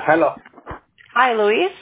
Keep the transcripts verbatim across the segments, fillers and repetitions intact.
Hello. Hi, Luis.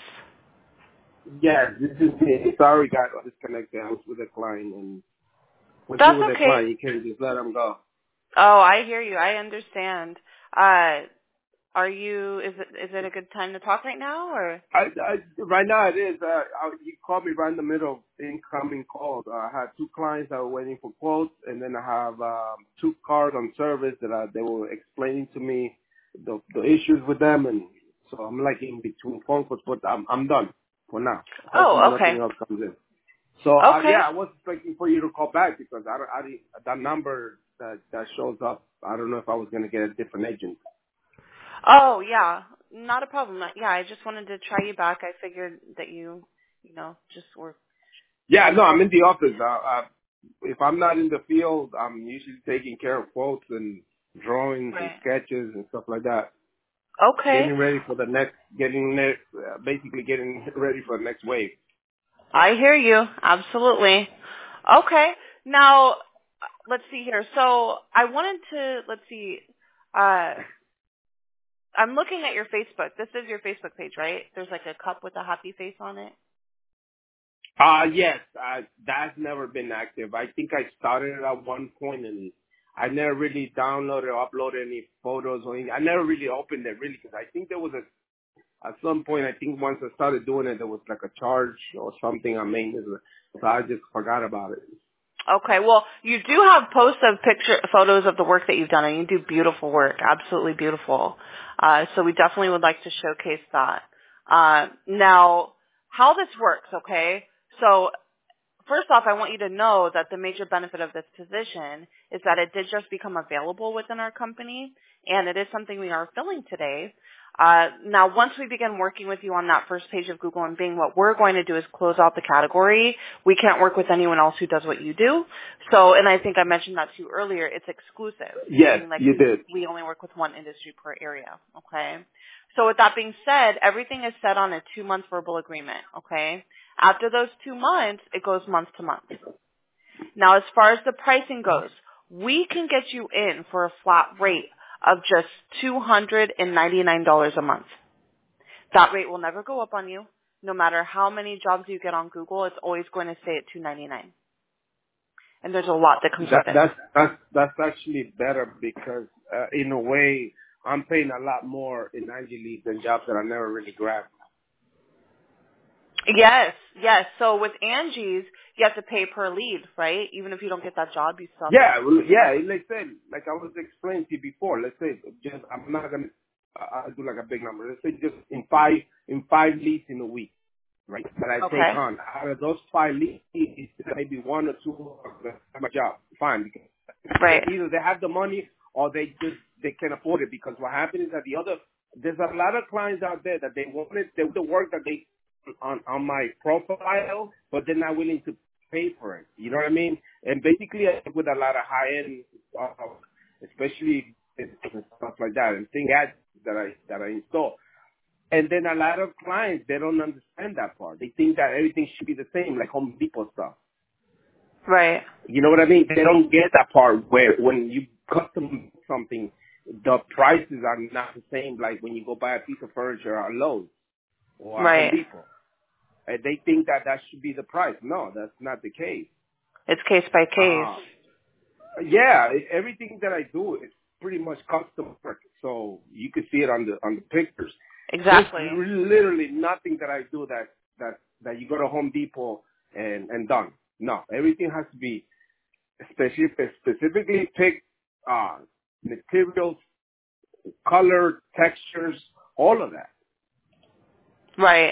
Yes, this is me. Sorry, got disconnected. I was with a client, and once you're That's with a okay. client, you can't just let them go. Oh, I hear you. I understand. Uh, are you? Is it is it a good time to talk right now, or? I, I, right now it is. Uh, I, you called me right in the middle of incoming calls. Uh, I had two clients that were waiting for quotes, and then I have um, two cars on service that I, they were explaining to me the, the issues with them, and so I'm like in between phone calls, but I'm I'm done for now. Hopefully Oh, nothing okay. else comes in. So uh, Okay. yeah, I was expecting for you to call back because I don't, I didn't, that number that that shows up. I don't know if I was gonna get a different agent. Oh, yeah. Not a problem. Yeah, I just wanted to try you back. I figured that you, you know, just were. Yeah, no, I'm in the office. Uh, uh, if I'm not in the field, I'm usually taking care of quotes and drawings and Right. sketches and stuff like that. Okay. Getting ready for the next, getting next, uh, basically getting ready for the next wave. I hear you. Absolutely. Okay. Now, let's see here. So I wanted to, let's see, uh, I'm looking at your Facebook. This is your Facebook page, right? There's like a cup with a happy face on it. Uh, yes, uh, that's never been active. I think I started it at one point and I never really downloaded or uploaded any photos or anything. I never really opened it really because I think there was a, at some point, I think once I started doing it, there was like a charge or something on maintenance. So I just forgot about it. Okay, well, you do have posts of picture photos of the work that you've done, and you do beautiful work, absolutely beautiful. Uh, so we definitely would like to showcase that. Uh, now, how this works, okay? So first off, I want you to know that the major benefit of this position is that it did just become available within our company, and it is something we are filling today. Uh, now, once we begin working with you on that first page of Google and Bing, what we're going to do is close out the category. We can't work with anyone else who does what you do. So, and I think I mentioned that to you earlier, it's exclusive, Yes, meaning like you we, did. we only work with one industry per area, okay? So with that being said, everything is set on a two-month verbal agreement, okay? After those two months, it goes month to month. Now, as far as the pricing goes, we can get you in for a flat rate of just two hundred ninety-nine dollars a month. That rate will never go up on you. No matter how many jobs you get on Google, it's always going to stay at two hundred ninety-nine dollars. And there's a lot that comes That, with it. that's, that's, that's actually better because, uh, in a way, I'm paying a lot more in ninety leads than jobs that I never really grabbed. Yes, yes. So with Angie's, you have to pay per lead, right? Even if you don't get that job, you still have to. Yeah, well, yeah, let's say, like I was explaining to you before, let's say, just, I'm not going to, uh, I'll do like a big number. Let's say just in five, in five leads in a week, right, that I take Okay. on. Out of those five leads, maybe one or two of them have a job. Fine, because Right. either they have the money or they just, they can afford it because what happens is that the other, there's a lot of clients out there that they wanted, they, the work that they, on, on my profile, but they're not willing to pay for it. You know what I mean? And basically, I work with a lot of high-end, uh, especially and stuff like that, and thing ads that I that I install. And then a lot of clients, they don't understand that part. They think that everything should be the same, like Home Depot stuff. Right. You know what I mean? They don't get that part where when you custom something, the prices are not the same like when you go buy a piece of furniture at Lowe's or at Home Right. Depot. And they think that that should be the price. No, that's not the case. It's case by case. Uh, yeah, it, everything that I do is pretty much custom work. So you can see it on the on the pictures. There's Exactly. literally nothing that I do that that that you go to Home Depot and and done. No, everything has to be specific, specifically picked uh, materials, color, textures, all of that. Right.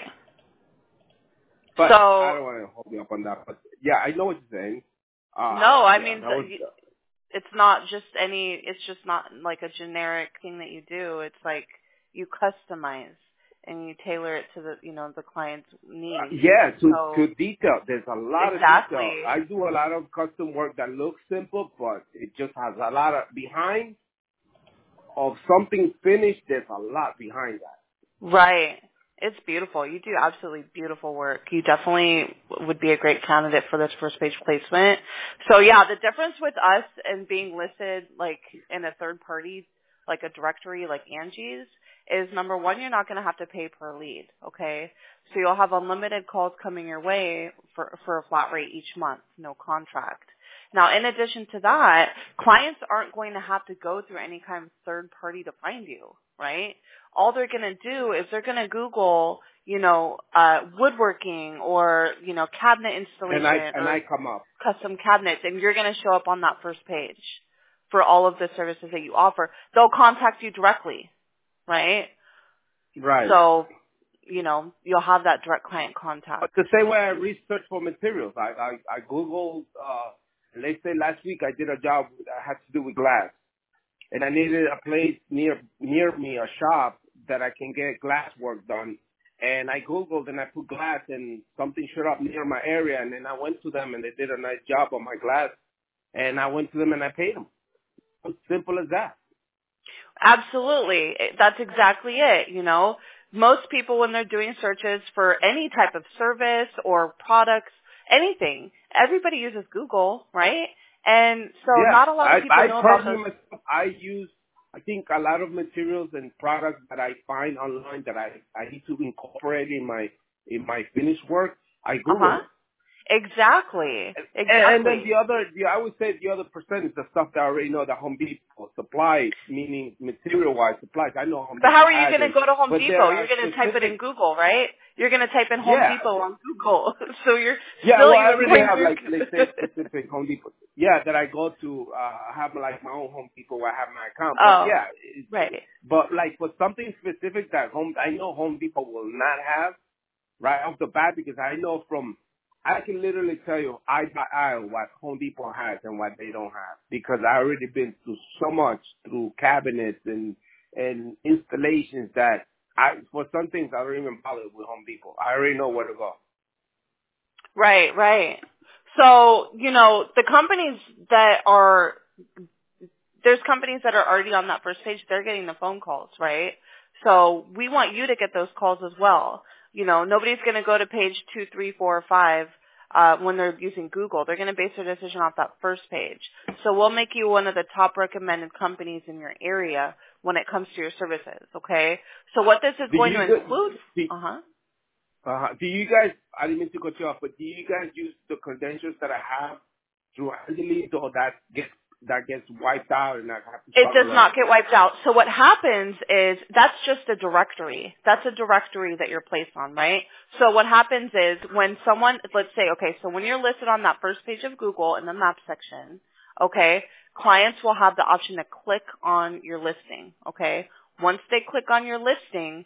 But I So, don't want to hold you up on that. But yeah, I know what you're saying. Uh, no, I yeah, mean, that was. th- it's not just any, it's just not like a generic thing that you do. It's like you customize and you tailor it to the, you know, the client's Uh, needs. yeah, to So, to detail. There's a lot of detail. exactly. I do a lot of custom work that looks simple, but it just has a lot of behind of something finished. There's a lot behind that. Right. It's beautiful. You do absolutely beautiful work. You definitely would be a great candidate for this first page placement. So yeah, the difference with us and being listed like in a third party, like a directory like Angie's, is, number one, you're not going to have to pay per lead, okay? So you'll have unlimited calls coming your way for, for a flat rate each month, no contract. Now, in addition to that, clients aren't going to have to go through any kind of third party to find you, right? All they're going to do is they're going to Google, you know, uh, woodworking or, you know, cabinet installation and I and or I come up. custom cabinets, and you're going to show up on that first page for all of the services that you offer. They'll contact you directly, right? Right. So, you know, you'll have that direct client contact. But the same way I research for materials, I I, I Googled. Uh, let's say last week I did a job that had to do with glass, and I needed a place near near me, a shop that I can get glass work done. And I Googled and I put glass, and something showed up near my area, and then I went to them and they did a nice job on my glass, and I went to them and I paid them. It's simple as that. Absolutely. That's exactly it, you know. Most people, when they're doing searches for any type of service or products, anything, everybody uses Google, right? And so Yeah, not a lot of I, people I know about personally, those. myself, I use, I think a lot of materials and products that I find online that I, I need to incorporate in my, in my finished work, I Google Uh-huh. it. Exactly. And, Exactly. and then the other, the, I would say the other percent is the stuff that I already know that Home Depot supplies, meaning material-wise supplies. I know Home But how Depot are you has going to them, go to Home but there Depot? are You're going to type it in specific, Google, right? You're going to type in Home yeah, Depot on Google. So you're yeah. still Well, I even already going have through. like, let's say specific Home Depot. Yeah, that I go to. Uh, I have like my own Home Depot where I have my account. But Oh, yeah, it's, right. but like for something specific that Home, I know Home Depot will not have right off the bat, because I know from, I can literally tell you eye by eye what Home Depot has and what they don't have, because I already been through so much through cabinets and and installations that I, for some things I don't even bother with Home Depot. I already know where to go. Right, right. So, you know, the companies that are, there's companies that are already on that first page, they're getting the phone calls, right? So we want you to get those calls as well. You know, nobody's going to go to page two, three, four, or five uh, when they're using Google. They're going to base their decision off that first page. So we'll make you one of the top recommended companies in your area when it comes to your services, okay? So what this is Do going you to do, include, do, uh-huh. uh, do you guys, I didn't mean to cut you off, but do you guys use the credentials that I have through Angeles, or that gets, that gets wiped out and I have to It start does all not over? get wiped out. So what happens is that's just a directory. That's a directory that you're placed on, right? So what happens is when someone, let's say, okay, so when you're listed on that first page of Google in the map section, okay, clients will have the option to click on your listing, okay? Once they click on your listing,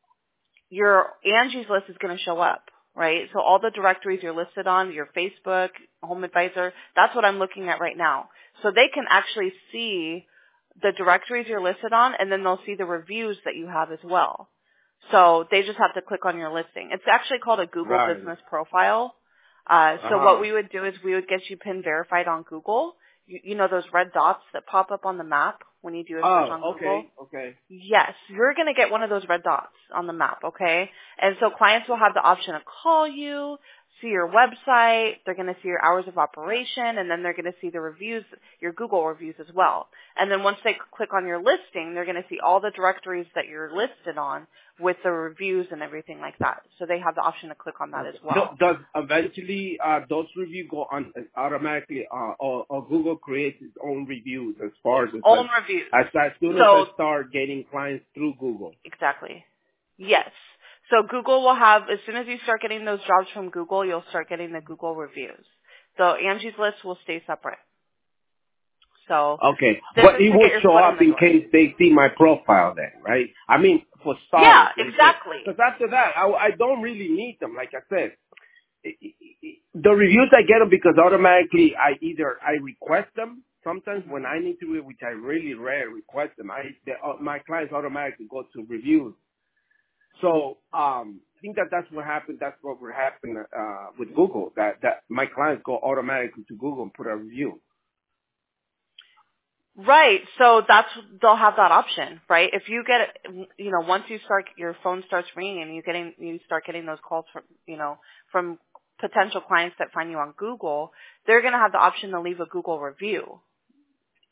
your Angie's List is going to show up, right? So all the directories you're listed on, your Facebook, Home Advisor, that's what I'm looking at right now. So they can actually see the directories you're listed on, and then they'll see the reviews that you have as well. So they just have to click on your listing. It's actually called a Google Right. Business Profile. Uh, so what Uh-huh. we would do is we would get you PIN verified on Google. You, you know those red dots that pop up on the map when you do a search on Oh, Google? okay, okay. Yes, you're going to get one of those red dots on the map, okay? And so clients will have the option to call you, see your website, they're going to see your hours of operation, and then they're going to see the reviews, your Google reviews as well. And then once they click on your listing, they're going to see all the directories that you're listed on with the reviews and everything like that. So they have the option to click on that as well. Does eventually uh, those reviews go on automatically, uh, or, or Google creates its own reviews as far as Own as, reviews. as as soon as So I start getting clients through Google? exactly. Yes. So Google will have, as soon as you start getting those jobs from Google, you'll start getting the Google reviews. So Angie's List will stay separate. So Okay, this but is it to will get your show foot in up the in door. case they see my profile then, right? I mean, for Yeah, starters. exactly. Because after that, I, I don't really need them. Like I said, it, it, it, the reviews I get them because automatically I either I request them. Sometimes when I need to, which I really rare request them, I they, uh, my clients automatically go to reviews. So um, I think that that's what happened. That's what would happen uh, with Google. That that my clients go automatically to Google and put a review. Right. So that's, they'll have that option, right? If you get, you know, once you start, your phone starts ringing and you getting, you start getting those calls from, you know, from potential clients that find you on Google, they're going to have the option to leave a Google review.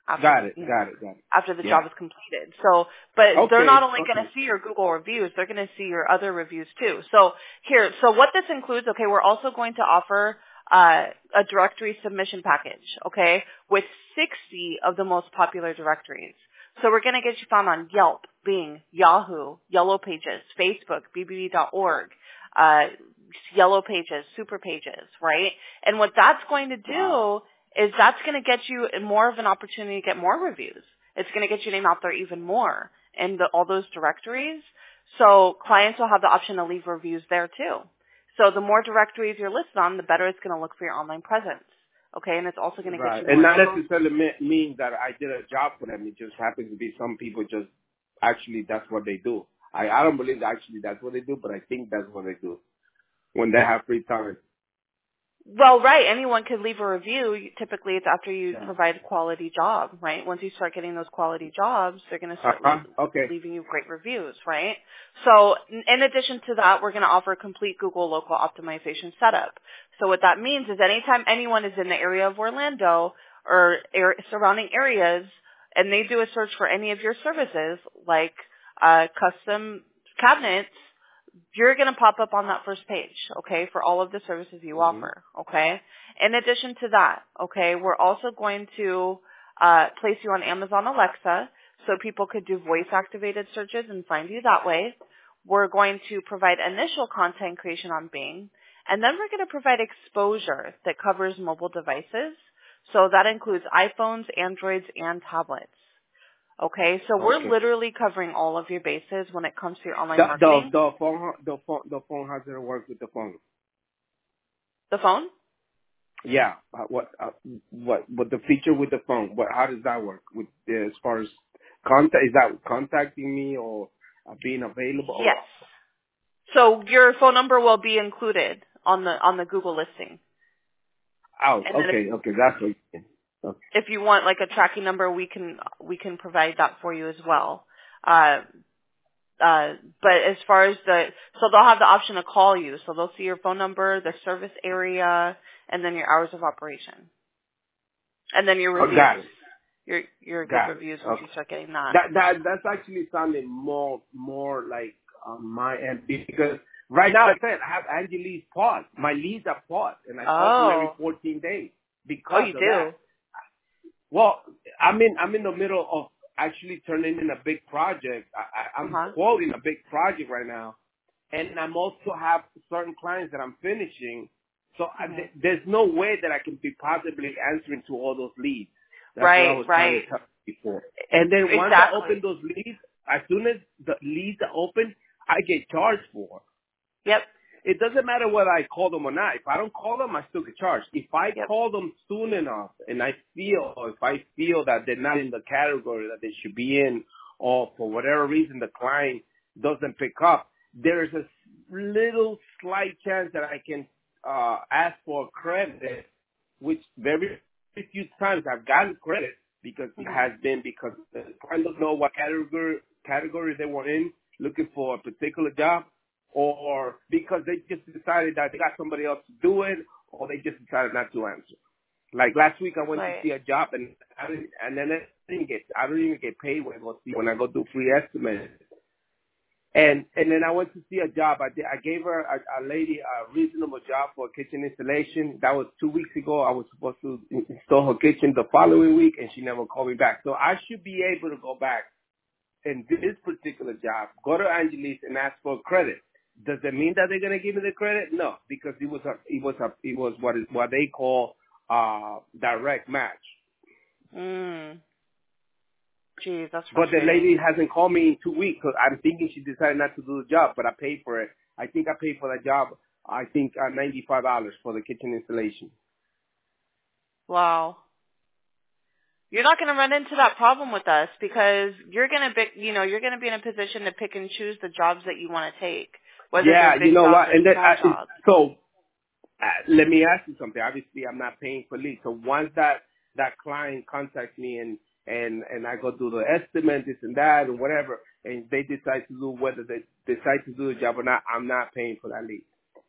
after, got it, you know, got it, got it. after the Yeah. job is completed. So, but Okay, they're not only okay. going to see your Google reviews, they're going to see your other reviews too. So here, so what this includes, okay, we're also going to offer uh, a directory submission package, okay, with sixty of the most popular directories. So we're going to get you found on Yelp, Bing, Yahoo, Yellow Pages, Facebook, B B B dot org, uh, Yellow Pages, Super Pages, right? And what that's going to do Wow. is that's going to get you more of an opportunity to get more reviews. It's going to get your name out there even more in the, all those directories. So clients will have the option to leave reviews there too. So the more directories you're listed on, the better it's going to look for your online presence. Okay, and it's also going to get Right. you And more. not necessarily me- mean that I did a job for them. It just happens to be some people just actually that's what they do. I, I don't believe that actually that's what they do, but I think that's what they do when they have free time. Well, right. Anyone could leave a review. Typically, it's after you Yeah. provide a quality job, right? Once you start getting those quality jobs, they're going to start Uh-huh. le- Okay. leaving you great reviews, right? So in in addition to that, we're going to offer a complete Google local optimization setup. So what that means is anytime anyone is in the area of Orlando or ar- surrounding areas and they do a search for any of your services, like uh, custom cabinets, you're going to pop up on that first page, okay, for all of the services you Mm-hmm. offer, okay? In addition to that, okay, we're also going to uh, place you on Amazon Alexa so people could do voice-activated searches and find you that way. We're going to provide initial content creation on Bing, and then we're going to provide exposure that covers mobile devices. So that includes iPhones, Androids, and tablets. Okay, so we're Okay. literally covering all of your bases when it comes to your online The, the marketing. the phone the phone the phone how does it work with the phone? The phone? Yeah. Uh, what uh, what what the feature with the phone? What how does that work with uh, as far as contact? Is that contacting me or uh, being available or Yes. what? So your phone number will be included on the on the Google listing. Oh, And then if, okay, okay, that's what. Okay. if you want like a tracking number, we can we can provide that for you as well. Uh, uh, but as far as the so they'll have the option to call you. So they'll see your phone number, the service area, and then your hours of operation, and then your Oh, reviews. got it. Your your good Got it. reviews once Okay. you start getting that. That that that's actually sounding more more like on my end because right now I said I have Angeli's pause. My leads are paused, and I call them every Oh, fourteen days oh, because you of that. do. Well, I'm in I'm in the middle of actually turning in a big project. I, I, Uh I'm huh. quoting a big project right now, and I'm also have certain clients that I'm finishing. So I, Mhm. th- there's no way that I can be possibly answering to all those leads. That's what I Right, was trying to right. tell you before. And then once I open Exactly. those leads, as soon as the leads are open, I get charged for. Yep. It doesn't matter whether I call them or not. If I don't call them, I still get charged. If I Yep. call them soon enough and I feel, or if I feel that they're not in the category that they should be in, or for whatever reason the client doesn't pick up, there is a little slight chance that I can uh, ask for credit, which very few times I've gotten credit because it Mhm. has been because the client doesn't know what category category they were in, looking for a particular job, or because they just decided that they got somebody else to do it, or they just decided not to answer. Like last week, I went to Right. see a job, and I didn't, and then I didn't get, I don't even get paid when I go see when I go do free estimates. And and then I went to see a job. I did, I gave her a, a lady a reasonable job for a kitchen installation. That was two weeks ago. I was supposed to install her kitchen the following week, and she never called me back. So I should be able to go back in this particular job, go to Angelis and ask for credit. Does it mean that they're gonna give me the credit? No, because it was a, it was a, it was what is what they call uh direct match. Mm. Geez, that's But the frustrating. lady hasn't called me in two weeks, so I'm thinking she decided not to do the job. But I paid for it. I think I paid for the job. I think uh, ninety-five dollars for the kitchen installation. Wow. You're not going to run into that problem with us because you're going to be, you know, you're going to be in a position to pick and choose the jobs that you want to take, whether they're Yeah, you big know jobs what? or And then small I, jobs. so uh, let me ask you something. Obviously, I'm not paying for leads. So once that that client contacts me and and and I go do the estimate, this and that, and whatever, and they decide to do whether they decide to do the job or not, I'm not paying for that lead.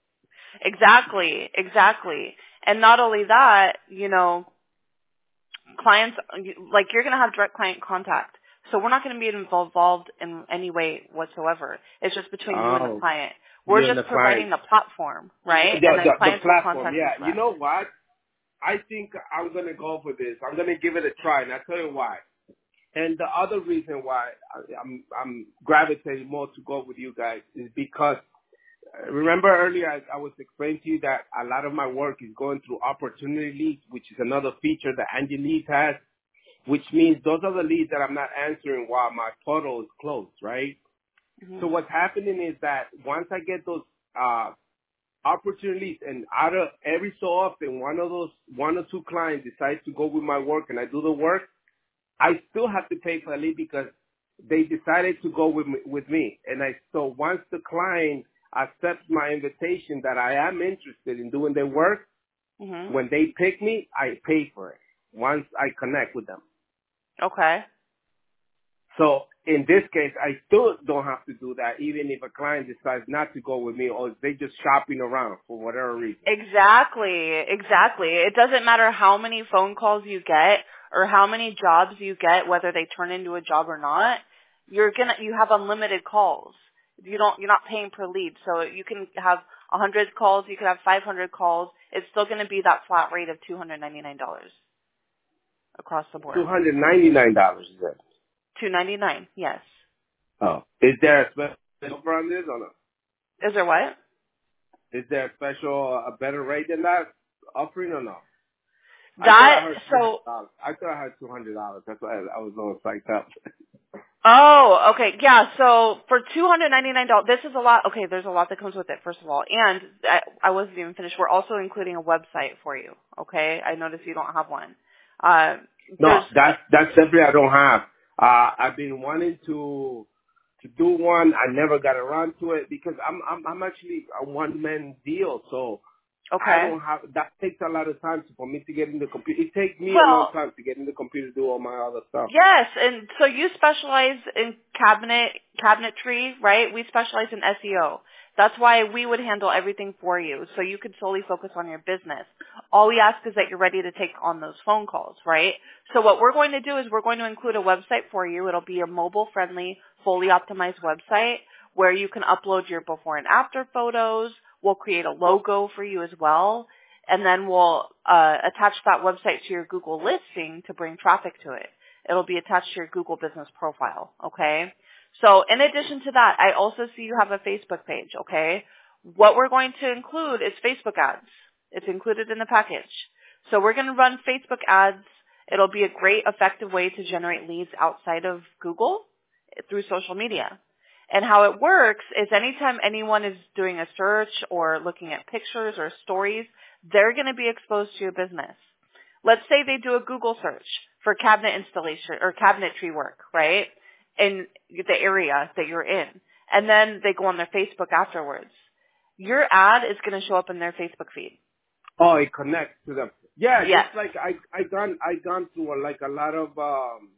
Exactly, exactly. And not only that, you know, clients, like you're going to have direct client contact. So we're not going to be involved in any way whatsoever. It's just between Oh, you and the client. We're you and just the providing client. the platform, right? The, And then the, the clients will platform, contact us yeah. You direct. know what? I think I'm going to go for this. I'm going to give it a try, and I'll tell you why. And the other reason why I'm, I'm gravitating more to go with you guys is because, remember earlier I, I was explaining to you that a lot of my work is going through opportunity leads, which is another feature that Angie Leads has, which means those are the leads that I'm not answering while my portal is closed, right? Mm-hmm. So what's happening is that once I get those uh, opportunities, and out of every so often, one of those, one or two clients decides to go with my work and I do the work, I still have to pay for the lead because they decided to go with me, with me. And I, so once the client accepts my invitation that I am interested in doing their work, Mm-hmm. when they pick me, I pay for it once I connect with them. Okay. So in this case, I still don't have to do that, even if a client decides not to go with me or they just shopping around for whatever reason. Exactly. Exactly. It doesn't matter how many phone calls you get or how many jobs you get, whether they turn into a job or not. You're gonna, you have unlimited calls. You don't, you're not paying per lead. So you can have one hundred calls, you can have five hundred calls. It's still going to be that flat rate of two hundred ninety-nine dollars across the board. two hundred ninety-nine dollars is that? two hundred ninety-nine dollars, yes. Oh. Is there a special offer on this or no? Is there what? Is there a special, a better rate than that offering or no? That, I thought I heard so, two hundred dollars. I thought I heard two hundred dollars. That's why I, I was a little psyched up. oh, okay, yeah, so for two hundred ninety-nine dollars, this is a lot, okay, there's a lot that comes with it, first of all, and I, I wasn't even finished, we're also including a website for you, okay? I noticed you don't have one. Uh, No, that's, that's simply I don't have. Uh, I've been wanting to, to do one. I never got around to it because I'm, I'm, I'm actually a one-man deal, so okay. I don't have, that takes a lot of time for me to get in the computer. It takes me well, a long time to get in the computer to do all my other stuff. Yes, and so you specialize in cabinet cabinetry, right? We specialize in S E O. That's why we would handle everything for you, so you could solely focus on your business. All we ask is that you're ready to take on those phone calls, right? So what we're going to do is we're going to include a website for you. It'll be a mobile-friendly, fully optimized website where you can upload your before and after photos. We'll create a logo for you as well, and then we'll uh, attach that website to your Google listing to bring traffic to it. It'll be attached to your Google business profile, okay? So in addition to that, I also see you have a Facebook page, okay? What we're going to include is Facebook ads. It's included in the package. So we're going to run Facebook ads. It'll be a great, effective way to generate leads outside of Google through social media. And how it works is anytime anyone is doing a search or looking at pictures or stories, they're going to be exposed to your business. Let's say they do a Google search for cabinet installation or cabinetry work, right, in the area that you're in. And then they go on their Facebook afterwards. Your ad is going to show up in their Facebook feed. Oh, it connects to them. Yeah, Yes. just like I, I gone, I gone through like a lot of, um,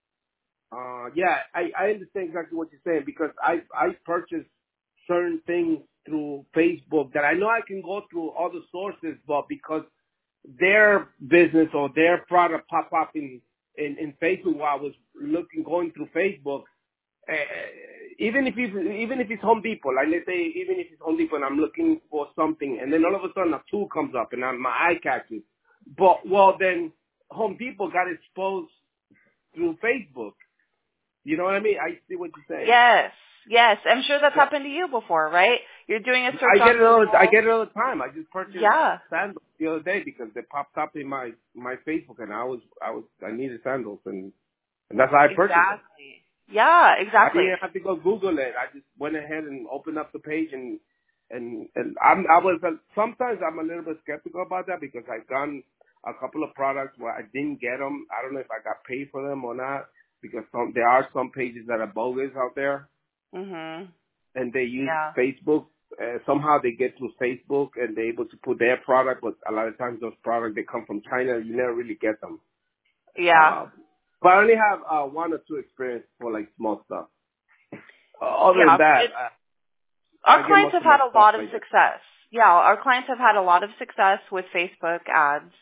uh, yeah, I, I understand exactly what you're saying because I, I purchased certain things through Facebook that I know I can go through other sources, but because their business or their product pop up in, in, in Facebook while I was looking, going through Facebook, uh, even if it's, even if it's Home Depot, like let's say, even if it's Home Depot and I'm looking for something and then all of a sudden a tool comes up and I'm, my eye catches. But, well, then Home Depot got exposed through Facebook. You know what I mean? I see what you're saying. Yes. Yes. I'm sure that's Yeah. happened to you before, right? You're doing a search I get on it all. Google. I get it all the time. I just purchased Yeah. sandals the other day because they popped up in my my Facebook, and I was I was I needed sandals, and and that's why I purchased them. Exactly. Yeah, exactly. I didn't have to go Google it. I just went ahead and opened up the page, and and and I'm I was uh, sometimes I'm a little bit skeptical about that because I've done a couple of products where I didn't get them. I don't know if I got paid for them or not because some there are some pages that are bogus out there. Mhm. And they use Yeah. Facebook. Uh, somehow they get through Facebook and they're able to put their product, but a lot of times those products, they come from China. You never really get them. Yeah. Uh, but I only have uh, one or two experience for like small stuff. Uh, other Yeah. than that, It, I, I our get clients most have of my had a stuff lot of like that. success. Yeah, our clients have had a lot of success with Facebook ads.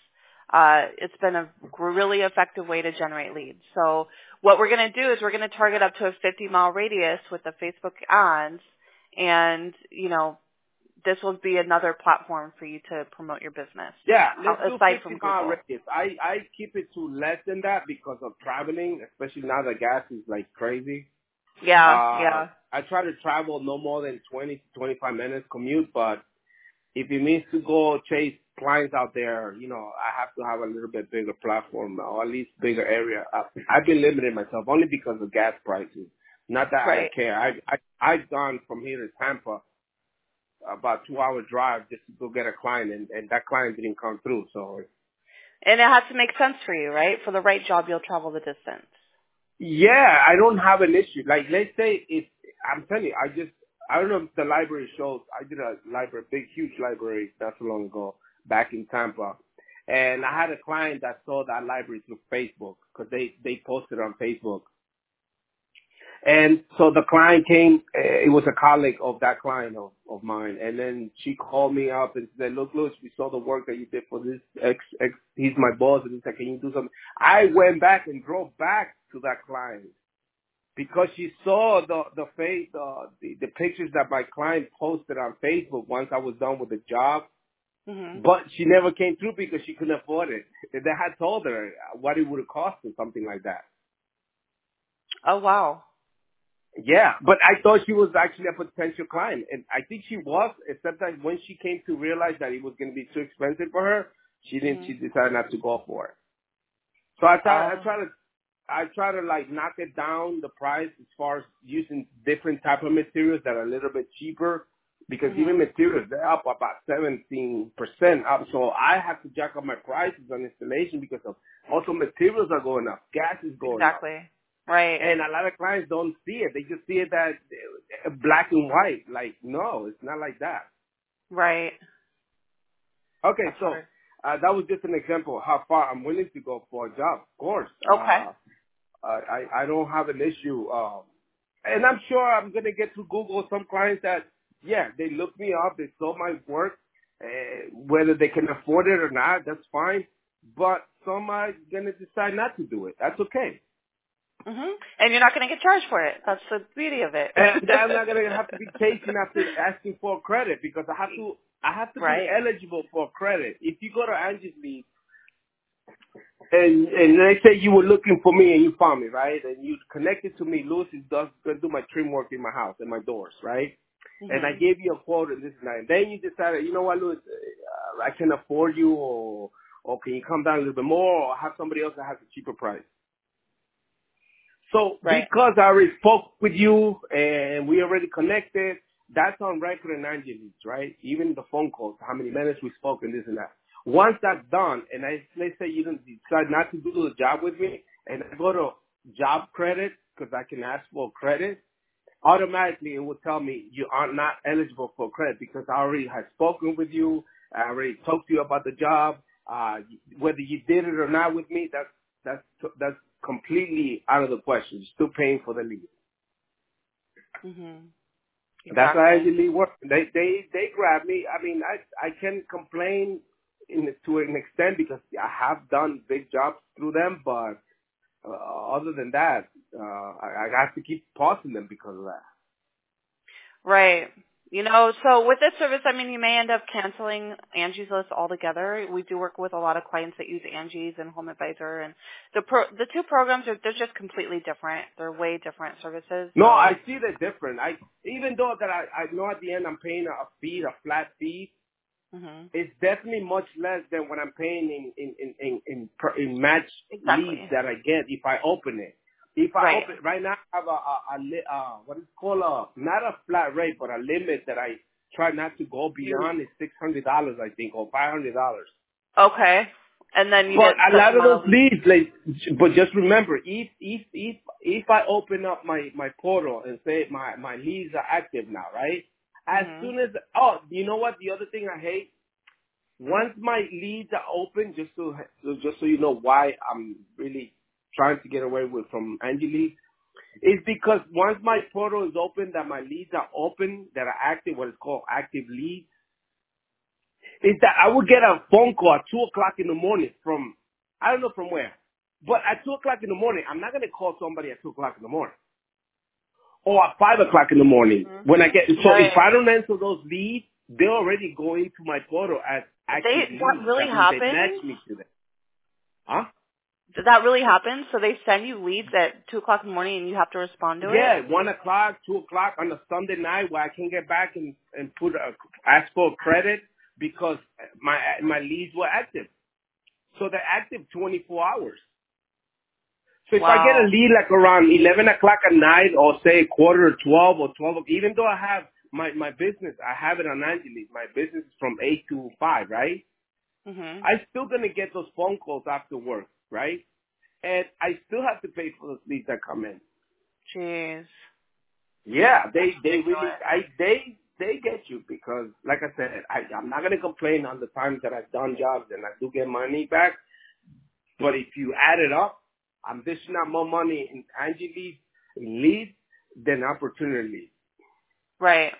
uh, it's been a really effective way to generate leads. So what we're going to do is we're going to target up to a fifty mile radius with the Facebook ads, and, you know, this will be another platform for you to promote your business. Yeah, let's aside do fifty from mile Google. radius. I, I keep it to less than that because of traveling, especially now the gas is like crazy. Yeah, Uh, yeah. I try to travel no more than twenty to twenty-five minutes commute, but if it means to go chase clients out there, you know, I have to have a little bit bigger platform or at least bigger area. I, I've been limiting myself only because of gas prices. Not that I Right. don't care. I, I, I've gone from here to Tampa about two hour drive just to go get a client, and, and that client didn't come through. So, And it has to make sense for you, right? For the right job, you'll travel the distance. yeah, I don't have an issue. Like, let's say if, I'm telling you, I just, I don't know if the library shows, I did a library, big, huge library not so long ago back in Tampa. And I had a client that saw that library through Facebook because they, they posted on Facebook. And so the client came, uh, it was a colleague of that client of, of mine. And then she called me up and said, look, Louis, we saw the work that you did for this ex, ex, he's my boss. And he said, can you do something? I went back and drove back to that client because she saw the, the face, uh, the, the pictures that my client posted on Facebook once I was done with the job. Mm-hmm. But she never came through because she couldn't afford it. They had told her what it would have cost or something like that. Oh, wow. Yeah, but I thought she was actually a potential client, and I think she was, except that when she came to realize that it was going to be too expensive for her, she didn't. Mm-hmm. She decided not to go for it. So I try, Oh. I try to, I try to like knock it down the price as far as using different type of materials that are a little bit cheaper, because Mm-hmm. even materials they're up about seventeen percent up. So I have to jack up my prices on installation because of also materials are going up, gas is going up. Exactly. Right. And a lot of clients don't see it. They just see it that uh, black and white. Like, no, it's not like that. Right. Okay, That's so hard. uh, that was just an example of how far I'm willing to go for a job. Of course, Okay. uh, I I don't have an issue. Um, and I'm sure I'm gonna get to Google some clients that, yeah, they look me up, they saw my work, uh, whether they can afford it or not, that's fine. But some are gonna decide not to do it. That's okay. Mhm. And you're not going to get charged for it. That's the beauty of it. And I'm not gonna have to be chasing after asking for credit because I have to I have to be Right. eligible for credit. If you go to Angie's Lead and and they say you were looking for me and you found me, right? And you connected to me, Louis is does gonna do my trim work in my house and my doors, right? And I Mhm. gave you a quote and this and that. And then you decided, you know what, Louis, uh, I can afford you, or or can you come down a little bit more, or have somebody else that has a cheaper price. So Right. because I already spoke with you and we already connected, that's on record in Angie Leads, right? Even the phone calls, how many minutes we spoke and this and that. Once that's done, and I, let's say you don't decide not to do the job with me, and I go to job credit, because I can ask for credit, automatically it will tell me you are not eligible for credit because I already had spoken with you. I already talked to you about the job. Uh, whether you did it or not with me, that's, that's, that's completely out of the question. You're still paying for the lead. Mhm. That's how I Exactly. usually work. They, they, they grab me. I mean, I, I can complain in, to an extent because I have done big jobs through them, but uh, other than that, uh, I, I have to keep pausing them because of that. Right. You know, so with this service, I mean, you may end up canceling Angie's List altogether. We do work with a lot of clients that use Angie's and Home Advisor, and the pro- the two programs are they're just completely different. They're way different services. No, So. I see the difference. I even though that I, I know at the end I'm paying a fee, a flat fee, Mhm. it's definitely much less than what I'm paying in in in in, in, per, in match leads Exactly. that I get if I open it. If I Right. open right now, I have a a, a li- uh, what is it called a not a flat rate, but a limit that I try not to go beyond is six hundred dollars, I think, or five hundred dollars. Okay. And then you But get a such lot of amount those of leads. leads, like, but just remember, if if if if I open up my my portal and say my my leads are active now, right? As Mhm. soon as oh, you know what? The other thing I hate, once my leads are open, just so so- just so you know why I'm really trying to get away with from Angie Leads, is because once my portal is open, that my leads are open, that are active, what is called active leads. is that I would get a phone call at two o'clock in the morning from, I don't know from where, but at two o'clock in the morning, I'm not going to call somebody at two o'clock in the morning or at five o'clock in the morning Mm-hmm. when I get, so Right. if I don't answer those leads, they're already going to my portal as active They leads. that really That means they happens? match me to them. Huh? Does that really happen? So they send you leads at two o'clock in the morning and you have to respond to Yeah, it? one o'clock, two o'clock on a Sunday night where I can get back and, and put a, ask for credit because my my leads were active. So they're active twenty-four hours. So if I get a Wow. lead like around eleven o'clock at night or say quarter to twelve or twelve, even though I have my, my business, I have it on Angeles. My business is from eight to five, right? Mhm. I'm still going to get those phone calls after work, right? And I still have to pay for those leads that come in. Jeez. Yeah, they That's they really ridiculous. I they they get you because like I said, I, I'm not gonna complain on the times that I've done jobs and I do get money back. But if you add it up, I'm dishing out more money in Angie leads in leads than opportunity. Right.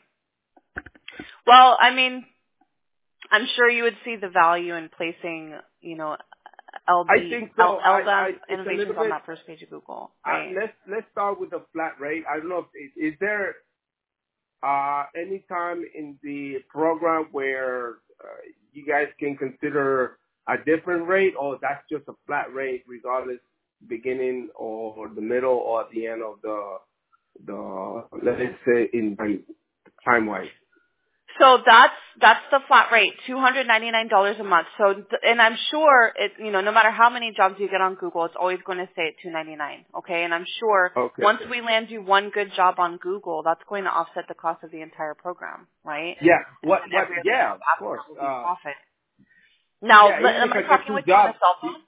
Well, I mean, I'm sure you would see the value in placing, you know, I LB, think L, so. I, I LDAM it's a innovations little on bit. that first page of Google, Uh, right? let's let's start with the flat rate. I don't know if is there uh, any time in the program where uh, you guys can consider a different rate, or that's just a flat rate regardless beginning or the middle or at the end of the the let's say in time wise. So that's that's the flat rate, two hundred ninety-nine dollars a month. So, th- and I'm sure it, you know, no matter how many jobs you get on Google, it's always going to say at two ninety-nine. Okay, and I'm sure Okay. once we land you one good job on Google, that's going to offset the cost of the entire program, right? Yeah. What? And What? every other Yeah. job Of after course. will be Uh, profit. Now, yeah. l- Even am if I I get talking two with you on a jobs. cell phone?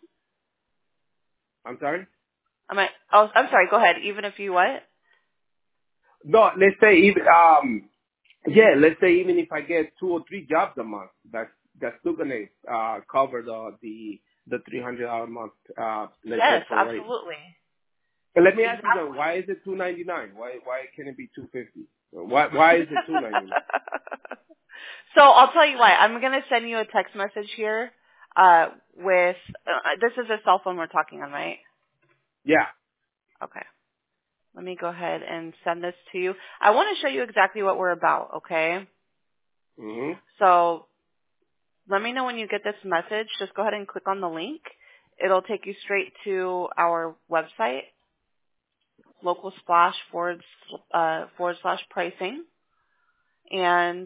I'm sorry. Am I? Oh, I'm sorry. Go ahead. Even if you what? No. Let's say even um. Yeah. Let's say even if I get two or three jobs a month, that's that's still gonna uh cover the the the three hundred dollar a month. Uh, let's say Yes, per rate. absolutely. But let me ask you Exactly. then, why is it two ninety nine? Why why can't it be two fifty? Why why is it two ninety nine? So I'll tell you what. I'm going to send you a text message here uh, with, uh, this is a cell phone we're talking on, right? Yeah. Okay. Let me go ahead and send this to you. I want to show you exactly what we're about, okay? Mhm. So let me know when you get this message. Just go ahead and click on the link. It'll take you straight to our website, local splash forward, uh, forward slash pricing. And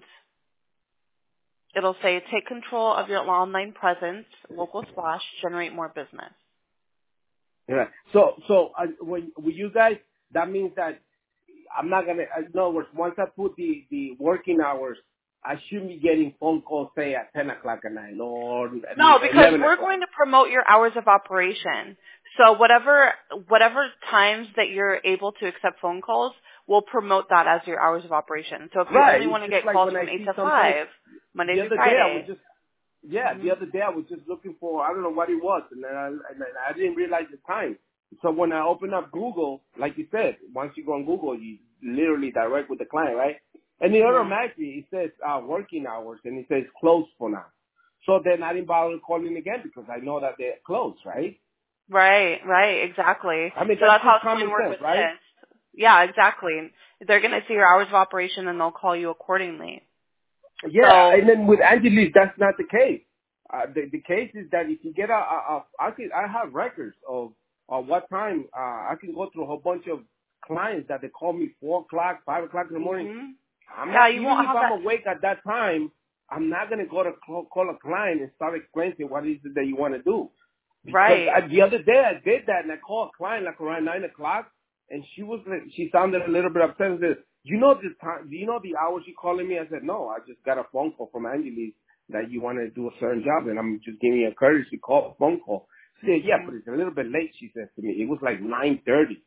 it'll say, take control of your online presence, local splash, generate more business. Yeah. So so uh, when when you guys, that means that I'm not gonna. In other words, once I put the the working hours, I shouldn't be getting phone calls say at ten o'clock at night or at No, because eleven we're o'clock. going to promote your hours of operation. So whatever whatever times that you're able to accept phone calls, we'll promote that as your hours of operation. So if you Right. only want It's to just get like calls when from I eight see to sometimes. five, Monday The through other day I was Friday. just yeah. hmm The other day I was just looking for I don't know what it was, and then I, and then I didn't realize the time. So when I open up Google, like you said, once you go on Google, you literally direct with the client, right? And it hmm automatically it says uh, working hours, and it says closed for now. So then I didn't bother calling again because I know that they're closed, right? Right, right, exactly. I mean So that's that's how just it's going common to work sense, with right? this. Yeah, exactly. They're going to see your hours of operation and they'll call you accordingly. Yeah, So, and then with Angelis, that's not the case. Uh, the the case is that if you get a, a, a I can I have records of of what time uh, I can go through a whole bunch of clients that they call me four o'clock, five o'clock in the morning. hmm I'm yeah, not you even won't if have I'm that. awake at that time. I'm not gonna go to call, call a client and start explaining what is it that you want to do. Because Right. uh, the other day I did that and I called a client like around nine o'clock and she was like, she sounded a little bit upset and said, you know the time, do you know the hours you calling me? I said, no, I just got a phone call from Angelis that you want to do a certain job and I'm just giving you a courtesy call, phone call. She said, yeah, hmm but it's a little bit late, she said to me. It was like nine thirty.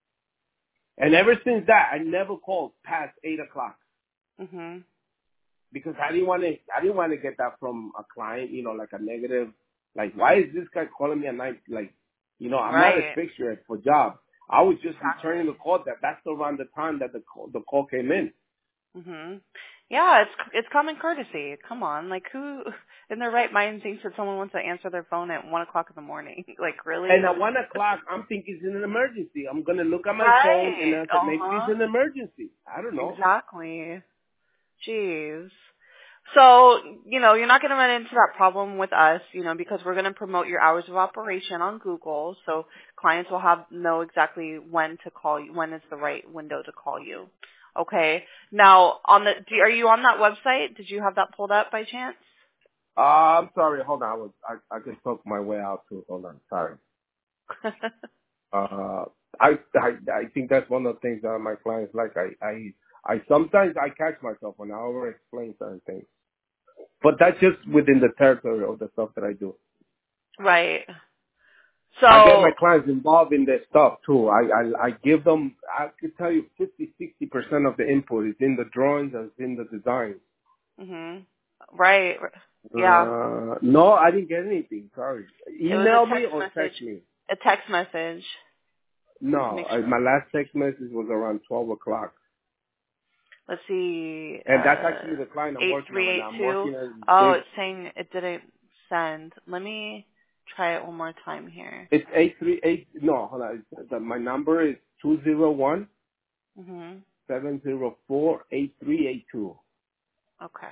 And ever since that, I never called past eight o'clock hmm because I didn't want to, I didn't want to get that from a client, you know, like a negative, like, why is this guy calling me at night? Like, you know, I'm not a Right. fixture for jobs. I was just Exactly. returning the call that that's around the time that the call, the call came in. hmm Yeah, it's it's common courtesy. Come on, like who in their right mind thinks that someone wants to answer their phone at one o'clock in the morning? Like really? And at one o'clock, I'm thinking it's an emergency. I'm gonna look at my phone and Right. I said Uh maybe it's huh. an emergency. I don't know. Exactly. Jeez. So, you know, you're not going to run into that problem with us, you know, because we're going to promote your hours of operation on Google. So clients will have know exactly when to call you, when is the right window to call you. Okay. Now, on the, do, are you on that website? Did you have that pulled up by chance? Uh, I'm sorry. Hold on. I was I I just took my way out too. Hold on. Sorry. Uh, I I I think that's one of the things that my clients like. I I I sometimes I catch myself when I over explain certain things. But that's just within the territory of the stuff that I do. Right. So, I get my clients involved in their stuff too. I, I, I give them, I could tell you fifty, sixty percent of the input is in the drawings and it's in the design. mhm. Right. Yeah. Uh, no, I didn't get anything. Sorry. It was a Email me text or message. text me. A text message. Let me No, make I, sure. my last text message was around twelve o'clock. Let's see, And that's actually uh, the client I'm working on right now. I'm eight three eight two. working on Oh, this. it's saying it didn't send. Let me try it one more time here. It's eight three eight, no, hold on. It's, the, my number is two zero one, Mhm. seven zero four, eight three eight two. Okay.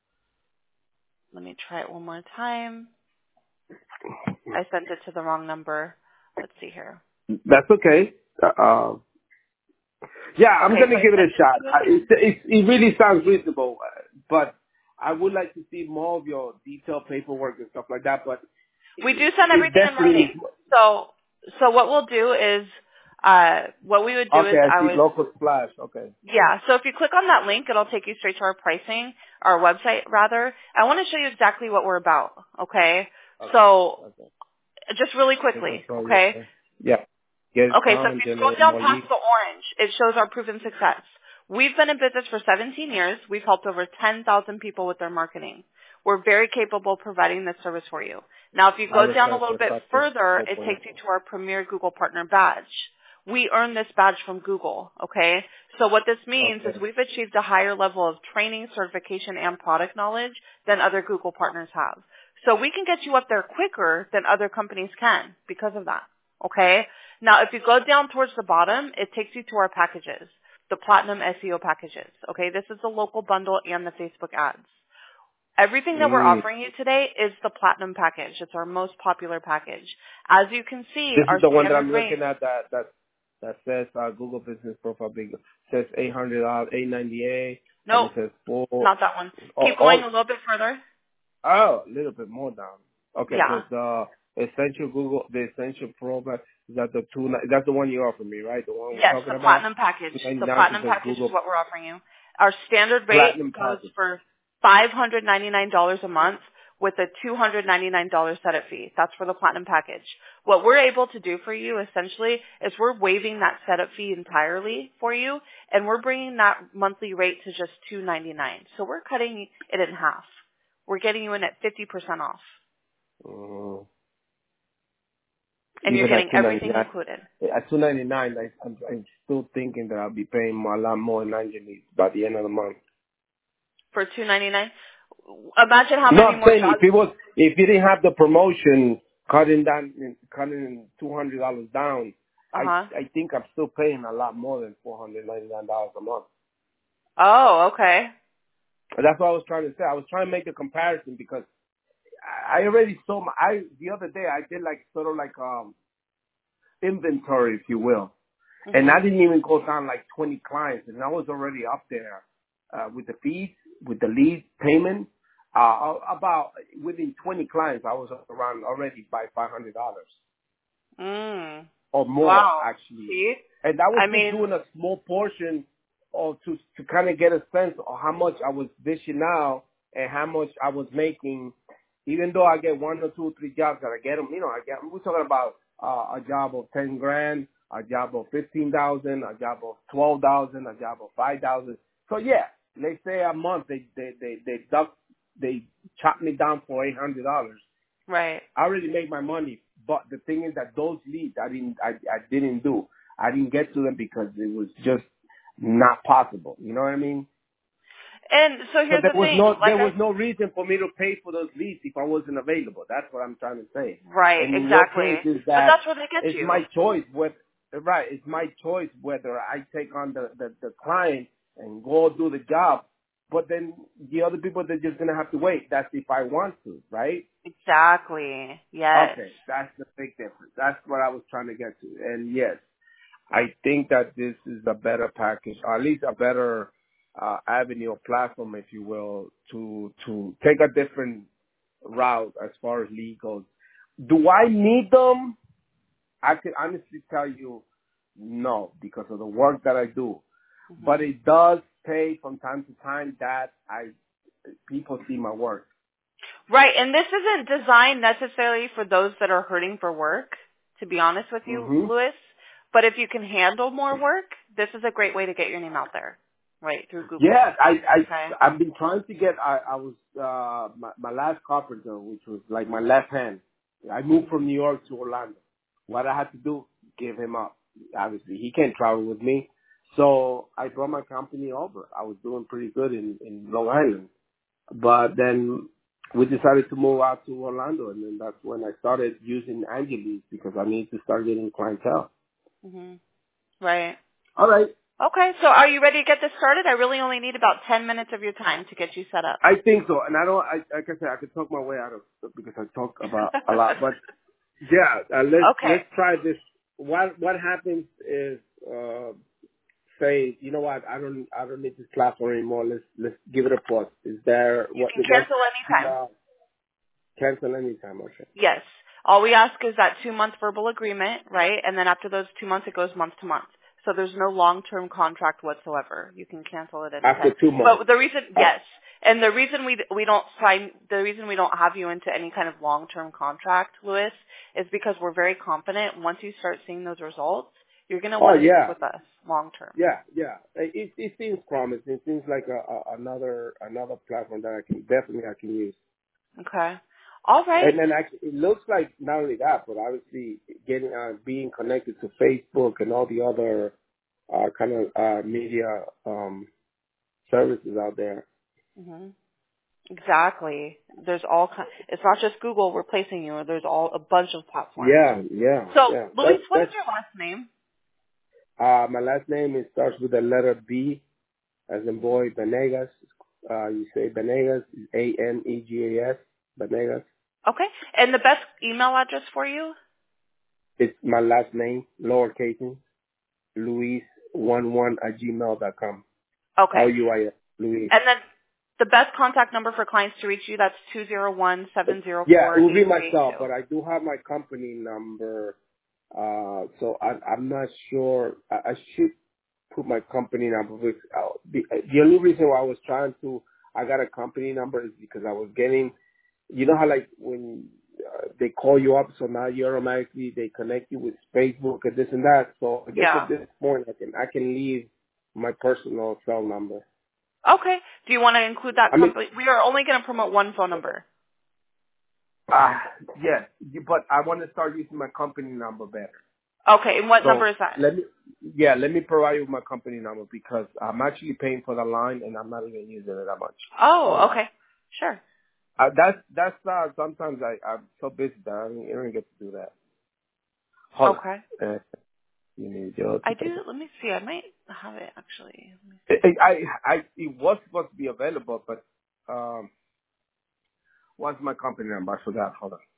Let me try it one more time. I sent it to the wrong number. Let's see here. That's okay. Uh, Yeah, I'm Okay, going so to I give it a sent it shot. to I, you. it, it, it really sounds reasonable, uh, but I would like to see more of your detailed paperwork and stuff like that, but We it, do send it everything in definitely writing. needs more. So, so what we'll do is, uh, what we would do Okay, is I I see would local splash. Okay. Yeah, so if you click on that link, it'll take you straight to our pricing, our website rather. I want to show you exactly what we're about, okay? Okay. So Okay. just really They quickly, control your, okay? okay. Yeah. Get it Okay, so if done, you scroll generate down more past leads. the orange, it shows our proven success. We've been in business for seventeen years. We've helped over ten thousand people with their marketing. We're very capable of providing this service for you. Now, if you I go down a request little for bit practice further, it takes you four point oh. to our Premier Google Partner Badge. We earn this badge from Google, okay? So what this means is Okay. we've achieved a higher level of training, certification, and product knowledge than other Google partners have. So we can get you up there quicker than other companies can because of that, okay? Now, if you go down towards the bottom, it takes you to our packages, the Platinum S E O packages, okay? This is the local bundle and the Facebook ads. Everything that we're Mm. offering you today is the Platinum package. It's our most popular package. As you can see, This is our the one that standard I'm rate, looking at that, that, that says uh, Google Business Profile Big. Says eight hundred dollars, eight ninety-eight, and nope, it says four. not that one. Oh, Keep going oh, a little bit further. Oh, a little bit more down. Okay, Yeah. there's the essential Google, the essential program. Is that the two? That's the one you offer me, right? The one we're Yes, talking the about. Platinum package. The ninety-nine Platinum says package is Google what we're offering you. Our standard rate Platinum goes package. for five hundred ninety-nine dollars a month with a two hundred ninety-nine dollars setup fee. That's for the Platinum package. What we're able to do for you essentially is we're waiving that setup fee entirely for you, and we're bringing that monthly rate to just two hundred ninety-nine dollars. So we're cutting it in half. We're getting you in at fifty percent off, Mm, and you're even getting at two everything ninety-nine. included. At two ninety-nine, I, I'm, I'm still thinking that I'll be paying a lot more than ninety by the end of the month. For two hundred ninety-nine dollars, imagine how No, many I'm more saying if jobs. it was, if you didn't have the promotion, cutting down, cutting two hundred dollars down, I, Uh-huh. I think I'm still paying a lot more than four hundred ninety-nine dollars a month. Oh, okay. And that's what I was trying to say. I was trying to make a comparison because I I already saw my, I, the other day I did like, sort of like, um, inventory, if you will. And I Mhm. didn't even go down like twenty clients and I was already up there, uh, with the fees, with the lead payment, uh, about within twenty clients, I was around already by five hundred dollars Mm. or more Wow. actually. See? And that was I just mean, doing a small portion of to, to kind of get a sense of how much I was dishing out and how much I was making. Even though I get one or two, three jobs that I get them, you know, I get, we're talking about uh, a job of ten grand, a job of fifteen thousand, a job of twelve thousand, a job of five thousand. So yeah, let's say a month they, they, they, they duck, they chop me down for eight hundred dollars. right. I already made my money, but the thing is that those leads I didn't, I, I didn't do. I didn't get to them because it was just not possible. You know what I mean? And so So here's there the was thing, no like there I was no reason for me to pay for those leads if I wasn't available. That's what I'm trying to say. right, And in your exactly. case, is But that that's where they get it's you. my choice. Whether right, it's my choice whether I take on the, the the client and go do the job. But then the other people, they're just gonna have to wait. That's if I want to, right? Exactly. Yes. Okay, that's the big difference. That's what I was trying to get to. And yes, I think that this is a better package, or at least a better uh, avenue or platform, if you will, to to take a different route as far as lead goes. Do I need them? I can honestly tell you no, because of the work that I do. Mm-hmm. But it does pay from time to time that I people see my work. Right, and this isn't designed necessarily for those that are hurting for work, to be honest with you, Mm-hmm. Luis. But if you can handle more work, this is a great way to get your name out there, right, through Google. Yeah, I, I, Okay. I've been trying to get, I, I was, uh, my, my last carpenter, which was like my left hand. I moved from New York to Orlando. What I had to do, give him up. Obviously, he can't travel with me. So I brought my company over. I was doing pretty good in, in Long Island. But then we decided to move out to Orlando, and then that's when I started using Angeles because I needed to start getting clientele. Mm-hmm. Right. All right. Okay, so are you ready to get this started? I really only need about ten minutes of your time to get you set up. I think so, and I don't. I, like I said, I could talk my way out of it because I talk about a lot. But yeah, uh, let's Okay. let's try this. What what happens is, uh, say, you know what? I don't I don't need this platform anymore. Let's let's give it a pause. Is there You what can what's cancel anytime. uh, cancel anytime? Okay. Yes. All we ask is that two-month verbal agreement, right? And then after those two months, it goes month to month. So there's no long-term contract whatsoever. You can cancel it anytime. After two months. But the reason, yes, and the reason we we don't sign, the reason we don't have you into any kind of long-term contract, Luis, is because we're very confident. Once you start seeing those results, you're going to Oh want to yeah. stick with us long-term. Yeah, yeah. It it seems promising. It seems like a, a another another platform that I can definitely I can use. Okay. All right. And then actually, it looks like not only that, but obviously getting uh, being connected to Facebook and all the other uh, kind of uh, media um, services out there. Mm-hmm. Exactly. There's all kind. It's not just Google replacing you. There's all a bunch of platforms. Yeah, yeah, So, yeah. Luis, That's, what is that's your last name? uh, my last name. It starts with the letter B, as in boy. Benegas. Uh, you say Benegas. A N E G A S. Benegas. Okay. And the best email address for you? It's my last name, lowercase, Luis one one at gmail dot com. Okay. L U I S, Luis. And then the best contact number for clients to reach you, that's two zero one, seven zero Yeah, four, it will be eight three eight myself, two. but I do have my company number. Uh, so I, I'm not sure. I, I should put my company number. Because, uh, the, the only reason why I was trying to, I got a company number is because I was getting, you know how like when uh, they call you up, so now you automatically, they connect you with Facebook and this and that. So I guess Yeah. at this point I can, I can leave my personal cell number. Okay. Do you want to include that I mean, company? We are only going to promote one phone number. ah, yes, but I want to start using my company number better. Okay. And what So number is that? let me, yeah, let me provide you with my company number because I'm actually paying for the line and I'm not even using it that much. Oh, okay. Sure. Uh, that's that's uh, sometimes I I'm so busy that I don't, I don't get to do that. Hold Okay. on. Uh, you need your- I do. Let me see. I might have it actually. Let me It, see. it, I I it was supposed to be available, but um, what's my company number? I forgot. Hold on.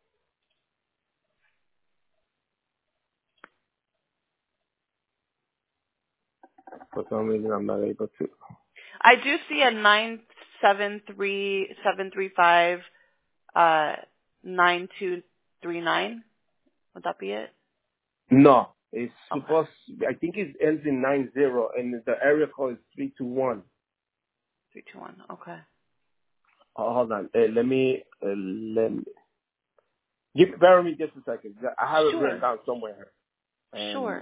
For some reason, I'm not able to. I do see a nine seven three seven three five uh nine two three nine. Would that be it? No, it's Okay. supposed. I think it ends in nine zero, and the area code is three two one. Three two one. Okay. Oh, hold on. Uh, let me uh, let me. Give, bear with me just a second. I have it written Sure. down somewhere, and Sure.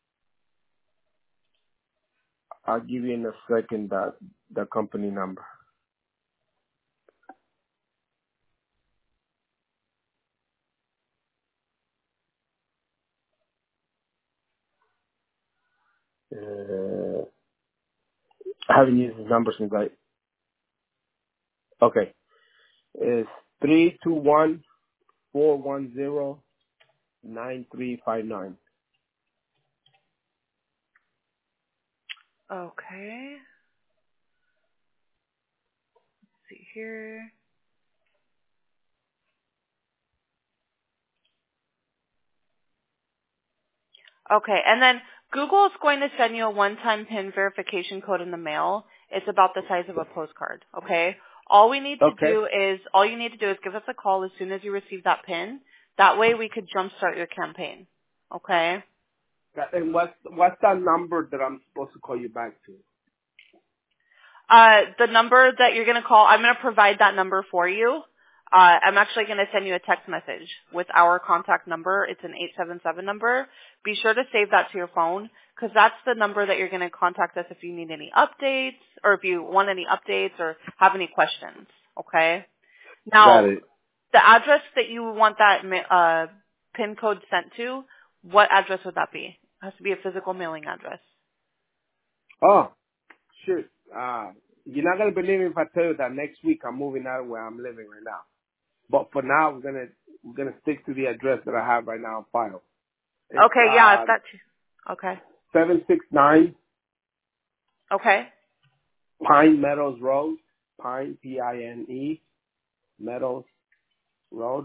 I'll give you in a second that the company number. Uh, I haven't used this number since I Okay. It's three two one, four one zero, nine three five nine. Okay. Let's see here. Okay, and then Google is going to send you a one-time PIN verification code in the mail. It's about the size of a postcard, okay? All we need to Okay. do is, all you need to do is give us a call as soon as you receive that PIN. That way we could jumpstart your campaign, okay? That- And what's what's that number that I'm supposed to call you back to? Uh, the number that you're going to call, I'm going to provide that number for you. Uh, I'm actually going to send you a text message with our contact number. It's an eight seven seven number. Be sure to save that to your phone because that's the number that you're going to contact us if you need any updates or if you want any updates or have any questions. Okay? Got Now, it. the address that you want that ma- uh, PIN code sent to, what address would that be? It has to be a physical mailing address. Oh, shoot. Uh, you're not gonna believe me if I tell you that next week I'm moving out of where I'm living right now. But for now, we're gonna we're gonna stick to the address that I have right now on file. It's Okay, yeah, uh if that. Okay. seven six nine Okay. Pine Meadows Road, Pine P I N E Meadows Road,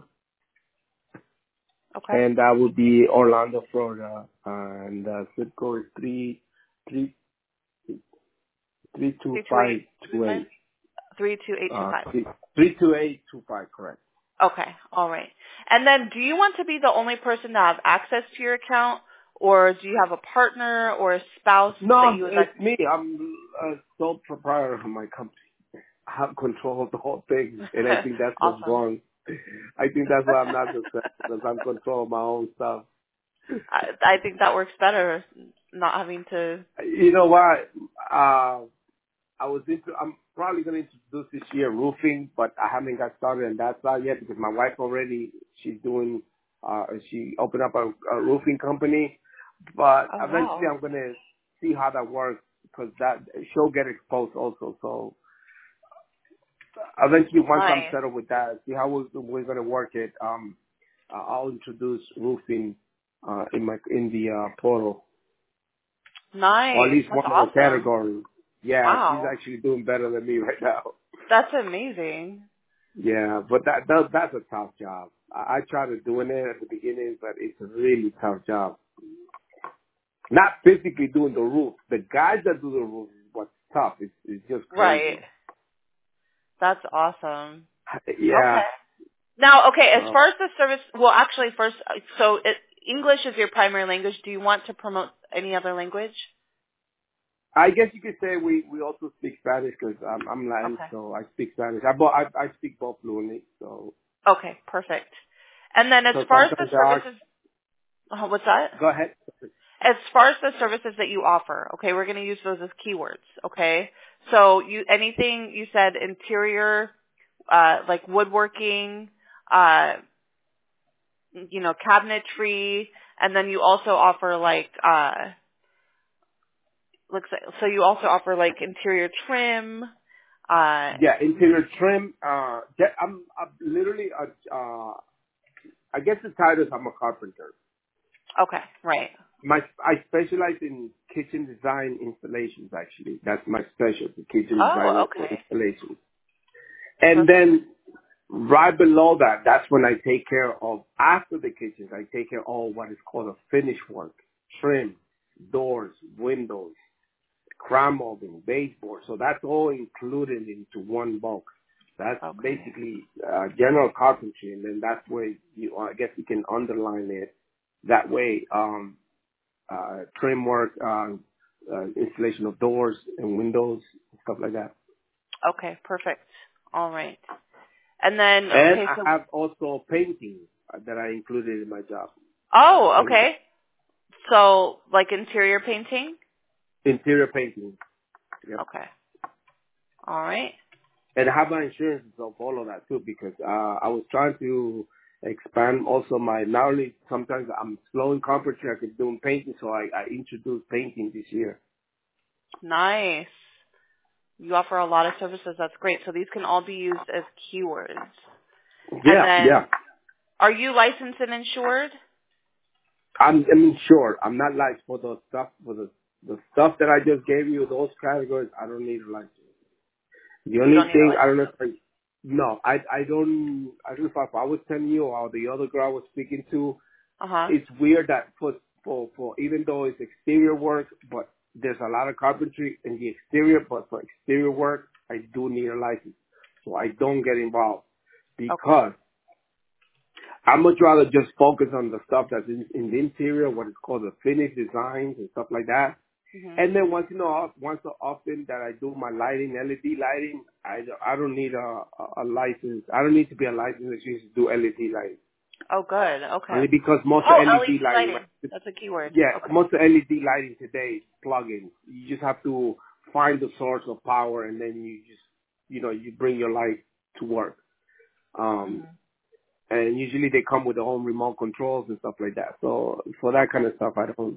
Okay. and that would be Orlando, Florida, and uh, zip code is three three three two Three two five eight two eight. three two eight two Uh, five. three three two eight two five, correct? Okay. All right. And then, do you want to be the only person to have access to your account, or do you have a partner or a spouse that No, you would like? it's me. I'm a sole proprietor of my company. I have control of the whole thing, and I think that's what's Awesome. wrong. I think that's why I'm not successful, because I'm control of my own stuff. I, I think that works better, not having to. You know what? Uh, I was into, I'm probably going to introduce this year roofing, but I haven't got started on that side yet because my wife already, she's doing, uh, she opened up a, a roofing company, but Oh eventually wow. I'm going to see how that works because that, she'll get exposed also. So eventually once I'm Nice. settled with that, see how we're, we're going to work it, um, uh, I'll introduce roofing, uh, in my, in the, uh, portal, or at Nice. least That's one of the awesome. categories. Yeah, she's Wow. actually doing better than me right now. That's amazing. Yeah, but that, that that's a tough job. I, I tried doing it at the beginning, but it's a really tough job. Not physically doing the roof. The guys that do the roof is what's tough. It's it's just Right. crazy. That's awesome. Yeah. Okay. Now, okay, as So far as the service, well, actually, first, uh, so it, English is your primary language. Do you want to promote any other language? I guess you could say we we also speak Spanish because I'm I'm Latin, Okay. so I speak Spanish. I bo- I, I speak both fluently. So Okay, perfect. And then as so far as the sometimes there are. services, uh, what's that? Go ahead. As far as the services that you offer, okay, we're going to use those as keywords, okay? So you anything you said interior, uh, like woodworking, uh, you know, cabinetry, and then you also offer like, uh, looks like, so you also offer like interior trim, uh, Yeah, interior trim. Uh, yeah, I'm I'm literally a uh, I guess the title is I'm a carpenter. okay, right. My I specialize in kitchen design installations. Actually, that's my specialty: kitchen Oh, design okay. installations. And Perfect. then right below that, that's when I take care of after the kitchens. I take care of all what is called a finish work: trim, doors, windows, crown molding, baseboard. So that's all included into one box. That's Okay. basically uh, general carpentry, and then that's where you, I guess, you can underline it that way. Um, uh, trim work, uh, uh, installation of doors and windows, stuff like that. Okay, perfect. All right. And then, And okay, I so, have also painting uh, that I included in my job. oh, Paint, okay. So, like interior painting? interior painting. Yep. Okay. All right. And I have my insurance of all of that too because uh, I was trying to expand also my, not only sometimes I'm slow in carpentry, I could do painting, so I, I introduced painting this year. Nice. You offer a lot of services. That's great. So these can all be used as keywords. Yeah, and then, yeah. Are you licensed and insured? I'm, I'm insured. I'm not licensed for the stuff for the the stuff that I just gave you. Those categories, I don't need a license. The You only don't need a thing I don't license. know. If I, no, I I don't. I don't know if I, if I was telling you or the other girl I was speaking to. Uh-huh. It's weird that for for for even though it's exterior work, but there's a lot of carpentry in the exterior. But for exterior work, I do need a license, so I don't get involved because Okay. I much rather just focus on the stuff that's in, in the interior, what is called the finished designs and stuff like that. Mm-hmm. And then once you know, once so often that I do my lighting, L E D lighting, I, I don't need a, a, a license. I don't need to be a licensed to do L E D lighting. Oh, good. Okay. Only because most of Oh, L E L E D D lighting, lighting. That's a keyword. yeah, Okay. most of L E D lighting today is plug-ins. You just have to find the source of power and then you just, you know, you bring your light to work. Um, Mm-hmm. and usually they come with their own remote controls and stuff like that. So for that kind of stuff, I don't.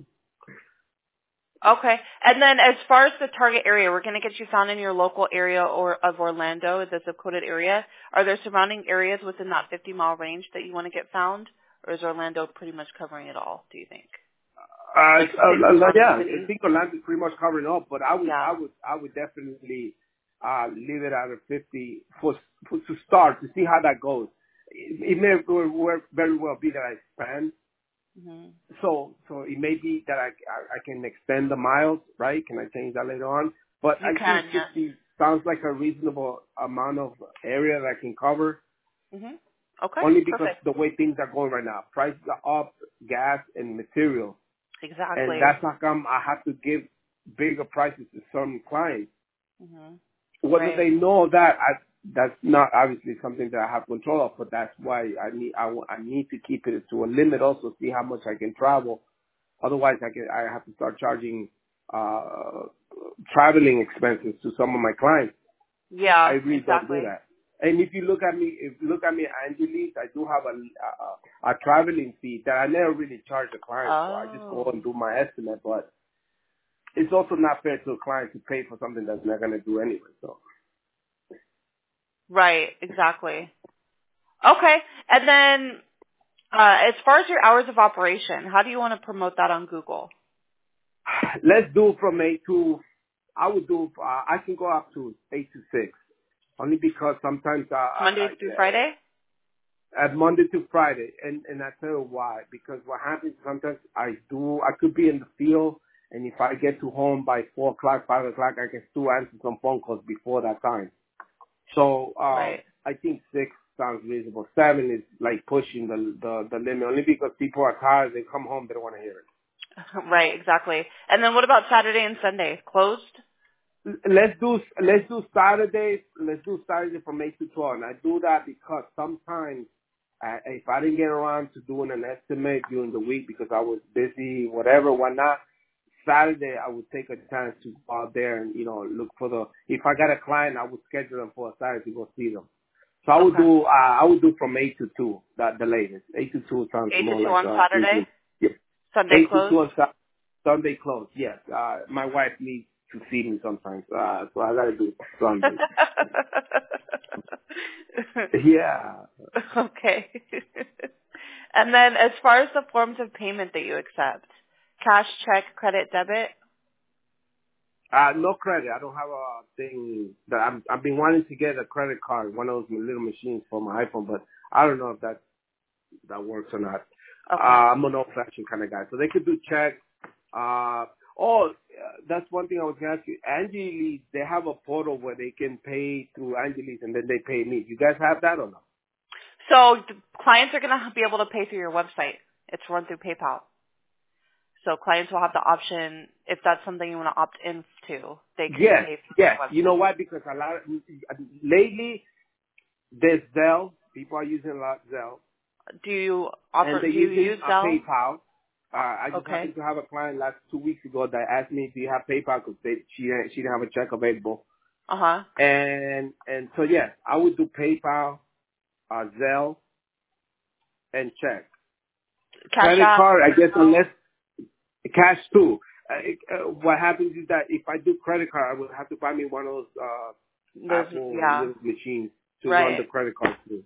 Okay. And then as far as the target area, we're going to get you found in your local area or of Orlando, the zip coded area. Are there surrounding areas within that fifty mile range that you want to get found? Or is Orlando pretty much covering it all, do you think? Uh, Like uh, city, surrounding yeah, I cities? think Orlando is pretty much covering up, but I would, Yeah. I would, I would definitely uh, leave it at a fifty for, for to start to see how that goes. It, it may very very well be that I expand, Mm-hmm. so so it may be that I, I I can extend the miles, right? Can I change that later on? But You I think can, yes. fifty sounds like a reasonable amount of area that I can cover. Mm-hmm. Okay. Only because Perfect. the way things are going right now, prices are up, gas and material. And Exactly. that's how come I have to give bigger prices to some clients. Mm-hmm. Whether Right. they know that, I, that's not obviously something that I have control of, but that's why I need, I, wa- I need to keep it to a limit also, see how much I can travel. Otherwise I can, I have to start charging, uh, traveling expenses to some of my clients. I Yeah, really don't do exactly. that. And if you look at me, if you look at me at Angeles, I do have a, a, a traveling fee that I never really charge the client for. I just go Oh. and do my estimate, but it's also not fair to a client to pay for something that's not going to do anyway. So Right, exactly. Okay. And then uh, as far as your hours of operation, how do you want to promote that on Google? let's do from eight to, I would do, uh, I can go up to eight to six, only because sometimes I, I, Monday through I Friday? at Monday to Friday, and and I tell you why. Because what happens sometimes I do, I could be in the field, and if I get to home by four o'clock, five o'clock, I can still answer some phone calls before that time. So um, Right. I think six sounds reasonable. Seven is like pushing the the, the limit, only because people are tired. They come home, they don't want to hear Right, exactly. And then what about Saturday and Sunday? Closed? it. L- Let's do let's do Saturdays. Let's do Saturday from eight to twelve. And I do that because sometimes uh, if I didn't get around to doing an estimate during the week because I was busy, whatever, whatnot, Saturday I would take a chance to go out there and, you know, look for the, if I got a client, I would schedule them for a Saturday to go see them. So I would Okay. do, uh, I would do from eight to two, that the latest. eight to two sounds eight to more two like, on uh, Saturday? reasonable. Yeah. Sunday eight to closed? two on Sa- Sunday closed, yes. Uh, my wife needs to see me sometimes, uh, so I gotta do Sunday. Yeah. Okay. And then as far as the forms of payment that you accept, cash, check, credit, debit? Uh, no credit. I don't have a thing that I'm, I've been wanting to get a credit card, one of those little machines for my iPhone, but I don't know if that, that works or not. Uh, Okay. I'm an old-fashioned kind of guy. So they could do checks. Uh, oh, uh, that's one thing I was going to ask you. Angeles, they have a portal where they can pay through Angeles and then they pay me. You guys have that or no? So the clients are going to be able to pay through your website. It's run through PayPal. So clients will have the option, if that's something you want to opt into, they can Yes, pay through yes. your You know website. why? Because a lot of, lately, there's Zelle. People are using a lot of Zelle. Do you And offer, they're do you using use uh, Zelle? PayPal. Uh, I just Okay. happened to have a client last two weeks ago that asked me, "Do you have PayPal?" Because she didn't, she didn't have a check available. Uh-huh. And and so yes, I would do PayPal, uh, Zelle, and check. Cash Credit App? card, I guess, No. unless cash too. uh, uh, what happens is that if I do credit card, I would have to buy me one of those uh, Those, Apple yeah. little machines to run Right. the credit card through.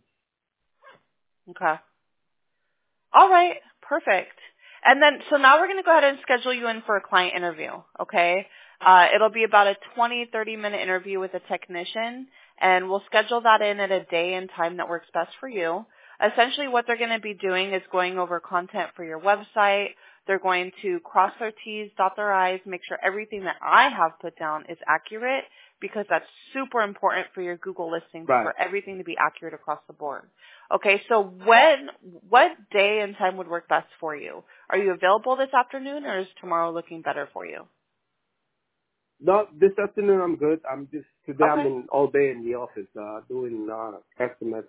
Okay. All right. Perfect. And then, so now we're going to go ahead and schedule you in for a client interview, okay? Uh, it'll be about a twenty, thirty minute interview with a technician, and we'll schedule that in at a day and time that works best for you. Essentially, what they're going to be doing is going over content for your website. They're going to cross their T's, dot their I's, make sure everything that I have put down is accurate, because that's super important for your Google listings, Right. for everything to be accurate across the board. Okay, so when, what day and time would work best for you? Are you available this afternoon, or is tomorrow looking better for you? No, this afternoon I'm good. I'm just today Okay. I'm in all day in the office uh, doing uh, estimates.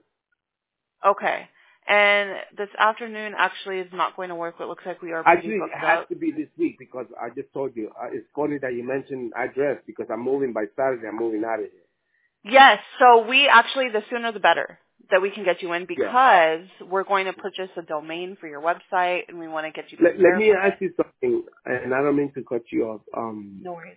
Okay. And this afternoon actually is not going to work. It looks like we are pretty Actually, booked it has up. to be this week because I just told you. Uh, it's funny that you mentioned address because I'm moving by Saturday. I'm moving out of here. Yes, so we actually, the sooner the better that we can get you in, Yeah. because we're going to purchase a domain for your website, and we want to get you Let, let prepared me for ask it. you something, and I don't mean to cut you off. Um, No worries.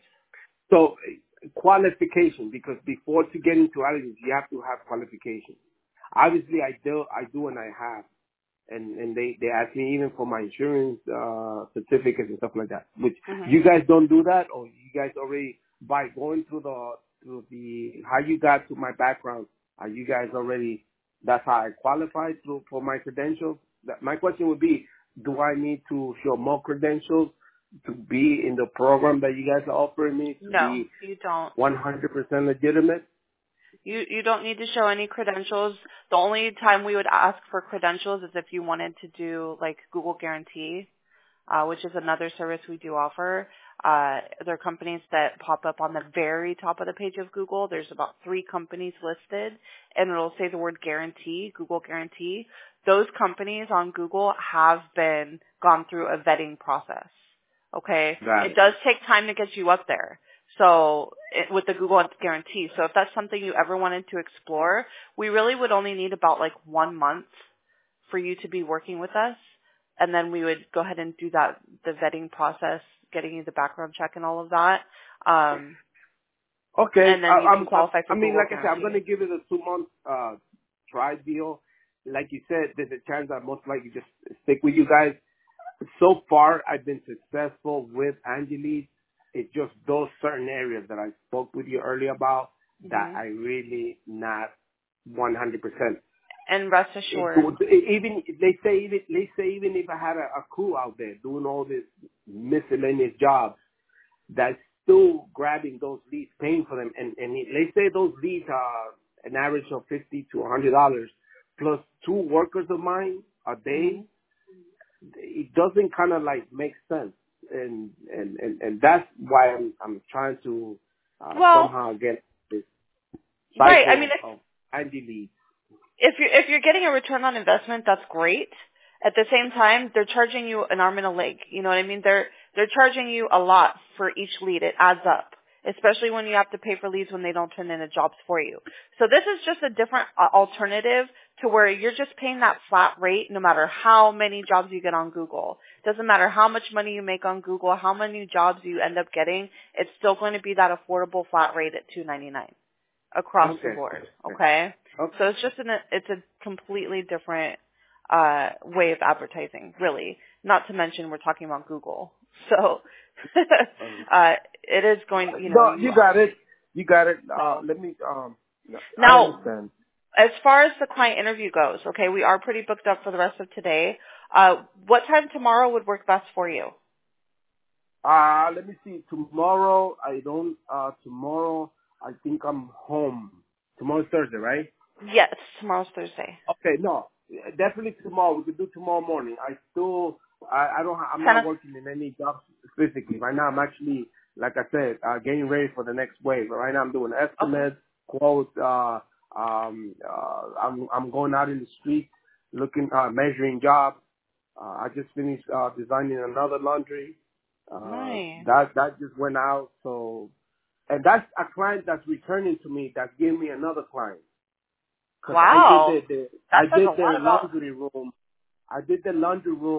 so qualification, because before to get into allergies, you have to have qualification. Obviously, I do, I do, and I have. And and they they ask me even for my insurance uh certificates and stuff like that. Which Mm-hmm. you guys don't do that, or you guys already by going through the through the how you got to my background. Are you guys already? That's how I qualified through for my credentials. That, my question would be: do I need to show more credentials to be in the program that you guys are offering me to No, be you don't. one hundred percent legitimate? You you don't need to show any credentials. The only time we would ask for credentials is if you wanted to do like Google Guarantee, uh, which is another service we do offer. Uh, there are companies that pop up on the very top of the page of Google. There's about three companies listed, and it'll say the word guarantee, Google Guarantee. Those companies on Google have been gone through a vetting process. Okay? Got It it. does take time to get you up there. So it, with the Google Guarantee. So if that's something you ever wanted to explore, we really would only need about like one month for you to be working with us. And then we would go ahead and do that, the vetting process, getting you the background check and all of that. Um, Okay. and then I, you can I'm, I, qualify I for mean, Google like I said, I'm going Guarantee. to give it a two month uh, try deal. Like you said, there's a chance I most likely just stick with you guys. So far, I've been successful with Angeles. It's just those certain areas that I spoke with you earlier about that hmm I really not one hundred percent. And rest assured. Even they say even they say even if I had a, a crew out there doing all this miscellaneous jobs, that's still grabbing those leads, paying for them, and and it, they say those leads are an average of fifty to a hundred dollars plus two workers of mine a hmm day. It doesn't kind of like make sense, and and and, and that's why I'm I'm trying to uh, Well, somehow get this right. I mean, cycle if, of, of Andy leads. if you're, if you're getting a return on investment, that's great. At the same time, they're charging you an arm and a leg. You know what I mean? They're, they're charging you a lot for each lead. It adds up, especially when you have to pay for leads when they don't turn into jobs for you. So this is just a different uh, alternative to where you're just paying that flat rate no matter how many jobs you get on Google. Doesn't matter how much money you make on Google, how many jobs you end up getting, it's still going to be that affordable flat rate at two ninety-nine across the Okay. board. Okay. Okay? Okay. So it's just an, it's a completely different uh, way of advertising, really. Not to mention we're talking about Google. So Um, uh, it is going, you know, no, you you got it. You got it. Uh, so let me. Um, I now understand. as far as the client interview goes, okay, we are pretty booked up for the rest of today. Uh, what time tomorrow would work best for you? Uh, let me see. Tomorrow, I don't. Uh, tomorrow, I think I'm home. Tomorrow's Thursday, right? Yes, tomorrow's Thursday. Okay, no, definitely tomorrow. We could do tomorrow morning. I still, I, I don't, ha- I'm ten not o- working in any jobs physically right now. I'm actually, like I said, uh, getting ready for the next wave. But right now, I'm doing Okay. estimates, quotes. Uh, um, uh, I'm, I'm going out in the street, looking, uh, measuring jobs. Uh, I just finished uh, designing another laundry. Uh, Nice. that that just went out. So, and that's a client that's returning to me. That gave me another client. Because I did Wow. the, the I That says a did lot their about, laundry room. I did the laundry room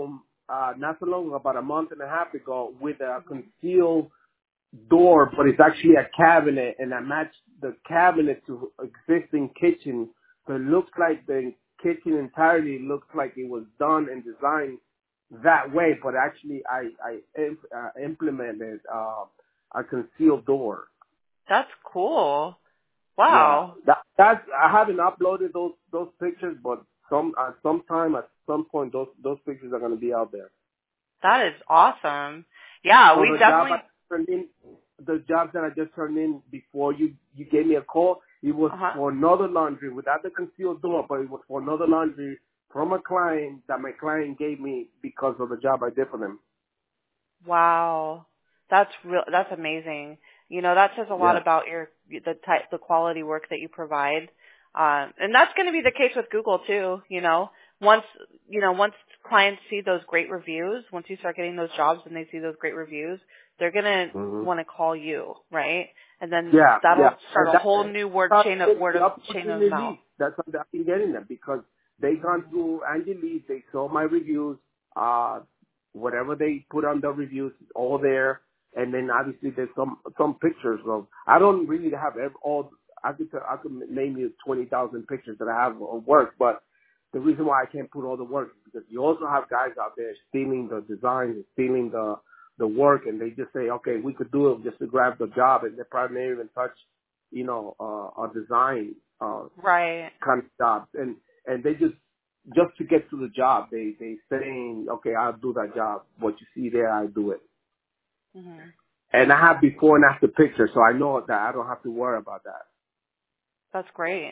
uh, not so long ago, about a month and a half ago, with a concealed door, but it's actually a cabinet, and I matched the cabinet to existing kitchen. So it looks like the kitchen entirely looks like it was done and designed that way, but actually I, I imp- uh, implemented uh, a concealed door. That's cool. Yeah, Wow. that, that's, I haven't uploaded those, those pictures, but some, at some time, at some point, those, those pictures are going to be out there. That is awesome. Yeah, So we the job definitely. I turned in, the job that I just turned in before you, you gave me a call, it was Uh-huh. for another laundry without the concealed door, but it was for another laundry from a client that my client gave me because of the job I did for them. Wow. That's real. That's amazing. You know, that says a lot Yeah. about your the type, the quality work that you provide. Um, and that's going to be the case with Google too. You know, once you know, once clients see those great reviews, once you start getting those jobs and they see those great reviews, they're going to Mm-hmm. want to call you, right? And then Yeah, that'll yeah. start And a that, whole new word that's chain of word the of chain of opportunity mouth. leads. That's what I've been getting them because they gone through Angie Leeds. They saw my reviews. Uh, whatever they put on the reviews, is all there. And then obviously there's some some pictures of. I don't really have every, all. I could tell- I could name you twenty thousand pictures that I have of work, but the reason why I can't put all the work is because you also have guys out there stealing the designs, stealing the the work, and they just say, okay, we could do it just to grab the job, and they probably never even touch, you know, uh, a design uh, Right. kind of jobs, and and they just just to get to the job, they they saying, okay, I'll do that job. What you see there, I do it. Mhm. And I have before and after pictures, so I know that I don't have to worry about that. That's great.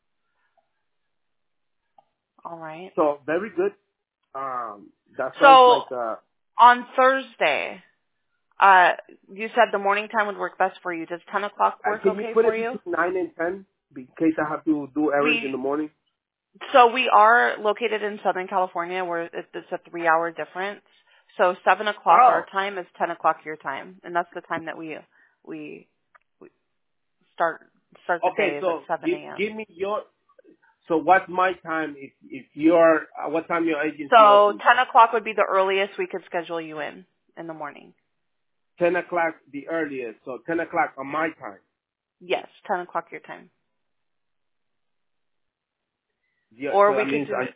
All right. So very good. Um, that sounds So like uh, on Thursday, uh, you said the morning time would work best for you. Does ten o'clock uh, work can you okay put for it you? between nine and ten in case I have to do errands in We the morning? so we are located in Southern California, where it- it's a three-hour difference. So seven o'clock Oh, our time is ten o'clock your time, and that's the time that we we, we start start the okay. day is at So seven give a.m. give me your. So what's my time if if you're uh, what time your agency So opens? ten o'clock would be the earliest we could schedule you in in the morning. Ten o'clock the earliest. So ten o'clock on my time. Yes, ten o'clock your time. Yeah. Or So we that could means do I. it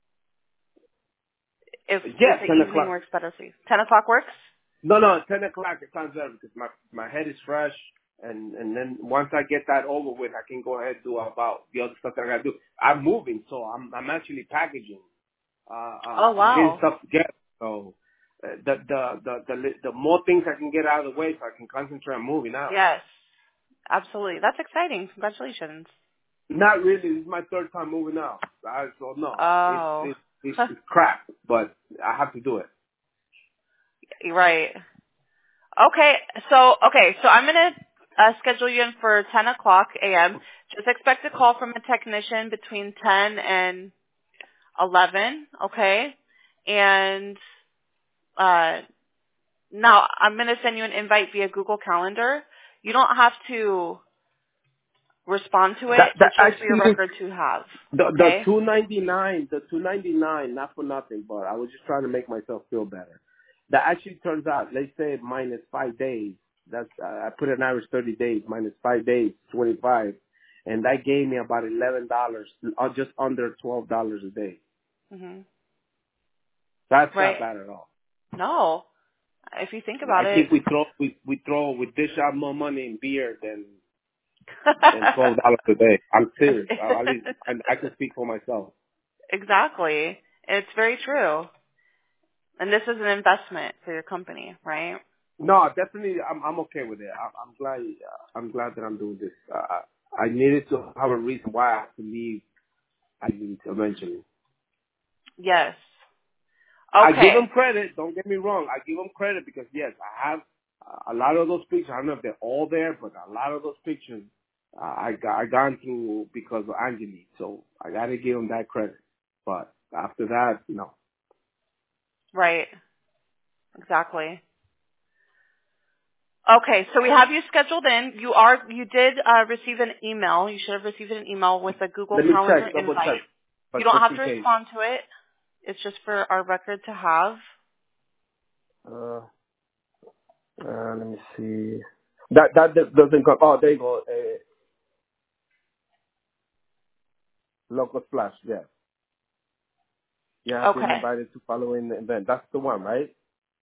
if if Yeah, the ten evening o'clock. works better for you. Ten o'clock works? No, no, ten o'clock. It sounds better because my my head is fresh, and and then once I get that over with, I can go ahead and do about the other stuff that I got to do. I'm moving, so I'm I'm actually packaging. Uh, uh, Oh I'm getting wow. stuff together. So uh, the, the the the li- the more things I can get out of the way, so I can concentrate on moving out. Yes. Absolutely. That's exciting. Congratulations. Not really. This is my third time moving out. I, so no, it's Oh. it's it's, it's crap, but I have to do it. Right. Okay. So okay. So I'm gonna uh, schedule you in for ten o'clock a.m. Just expect a call from a technician between ten and eleven. Okay. And uh, now I'm gonna send you an invite via Google Calendar. You don't have to respond to it. That that It's just for your actually record to have. the the Okay. two ninety nine the two ninety nine not for nothing, but I was just trying to make myself feel better. That actually turns out, let's say minus five days. That's uh, I put an average thirty days minus five days, twenty five, and that gave me about eleven dollars, or just under twelve dollars a day. Mhm. That's not Right. bad at all. No. If you think I about it. think we throw we we throw we dish out more money in beer than than twelve dollars a day. I'm serious. I, at least I, I can speak for myself. Exactly. It's very true. And this is an investment for your company, right? No, definitely, I'm I'm okay with it. I'm, I'm glad uh, I'm glad that I'm doing this. Uh, I needed to have a reason why I have to leave. I need eventually. Yes. I give Okay. them credit. Don't get me wrong. I give them credit because yes, I have uh, a lot of those pictures. I don't know if they're all there, but a lot of those pictures uh, I got I gone through because of Angelique. So I got to give them that credit. But after that, no. Right. Exactly. Okay, so we have you scheduled in. You are you did uh, receive an email. You should have received an email with a Google Let me Calendar check, double invite. check, You but don't just have in to case. respond to it. It's just for our record to have. Uh, let me see. That that doesn't come. Oh, there you go. Uh, local splash. Yeah. You have been Okay. invited to following the event. That's the one, right?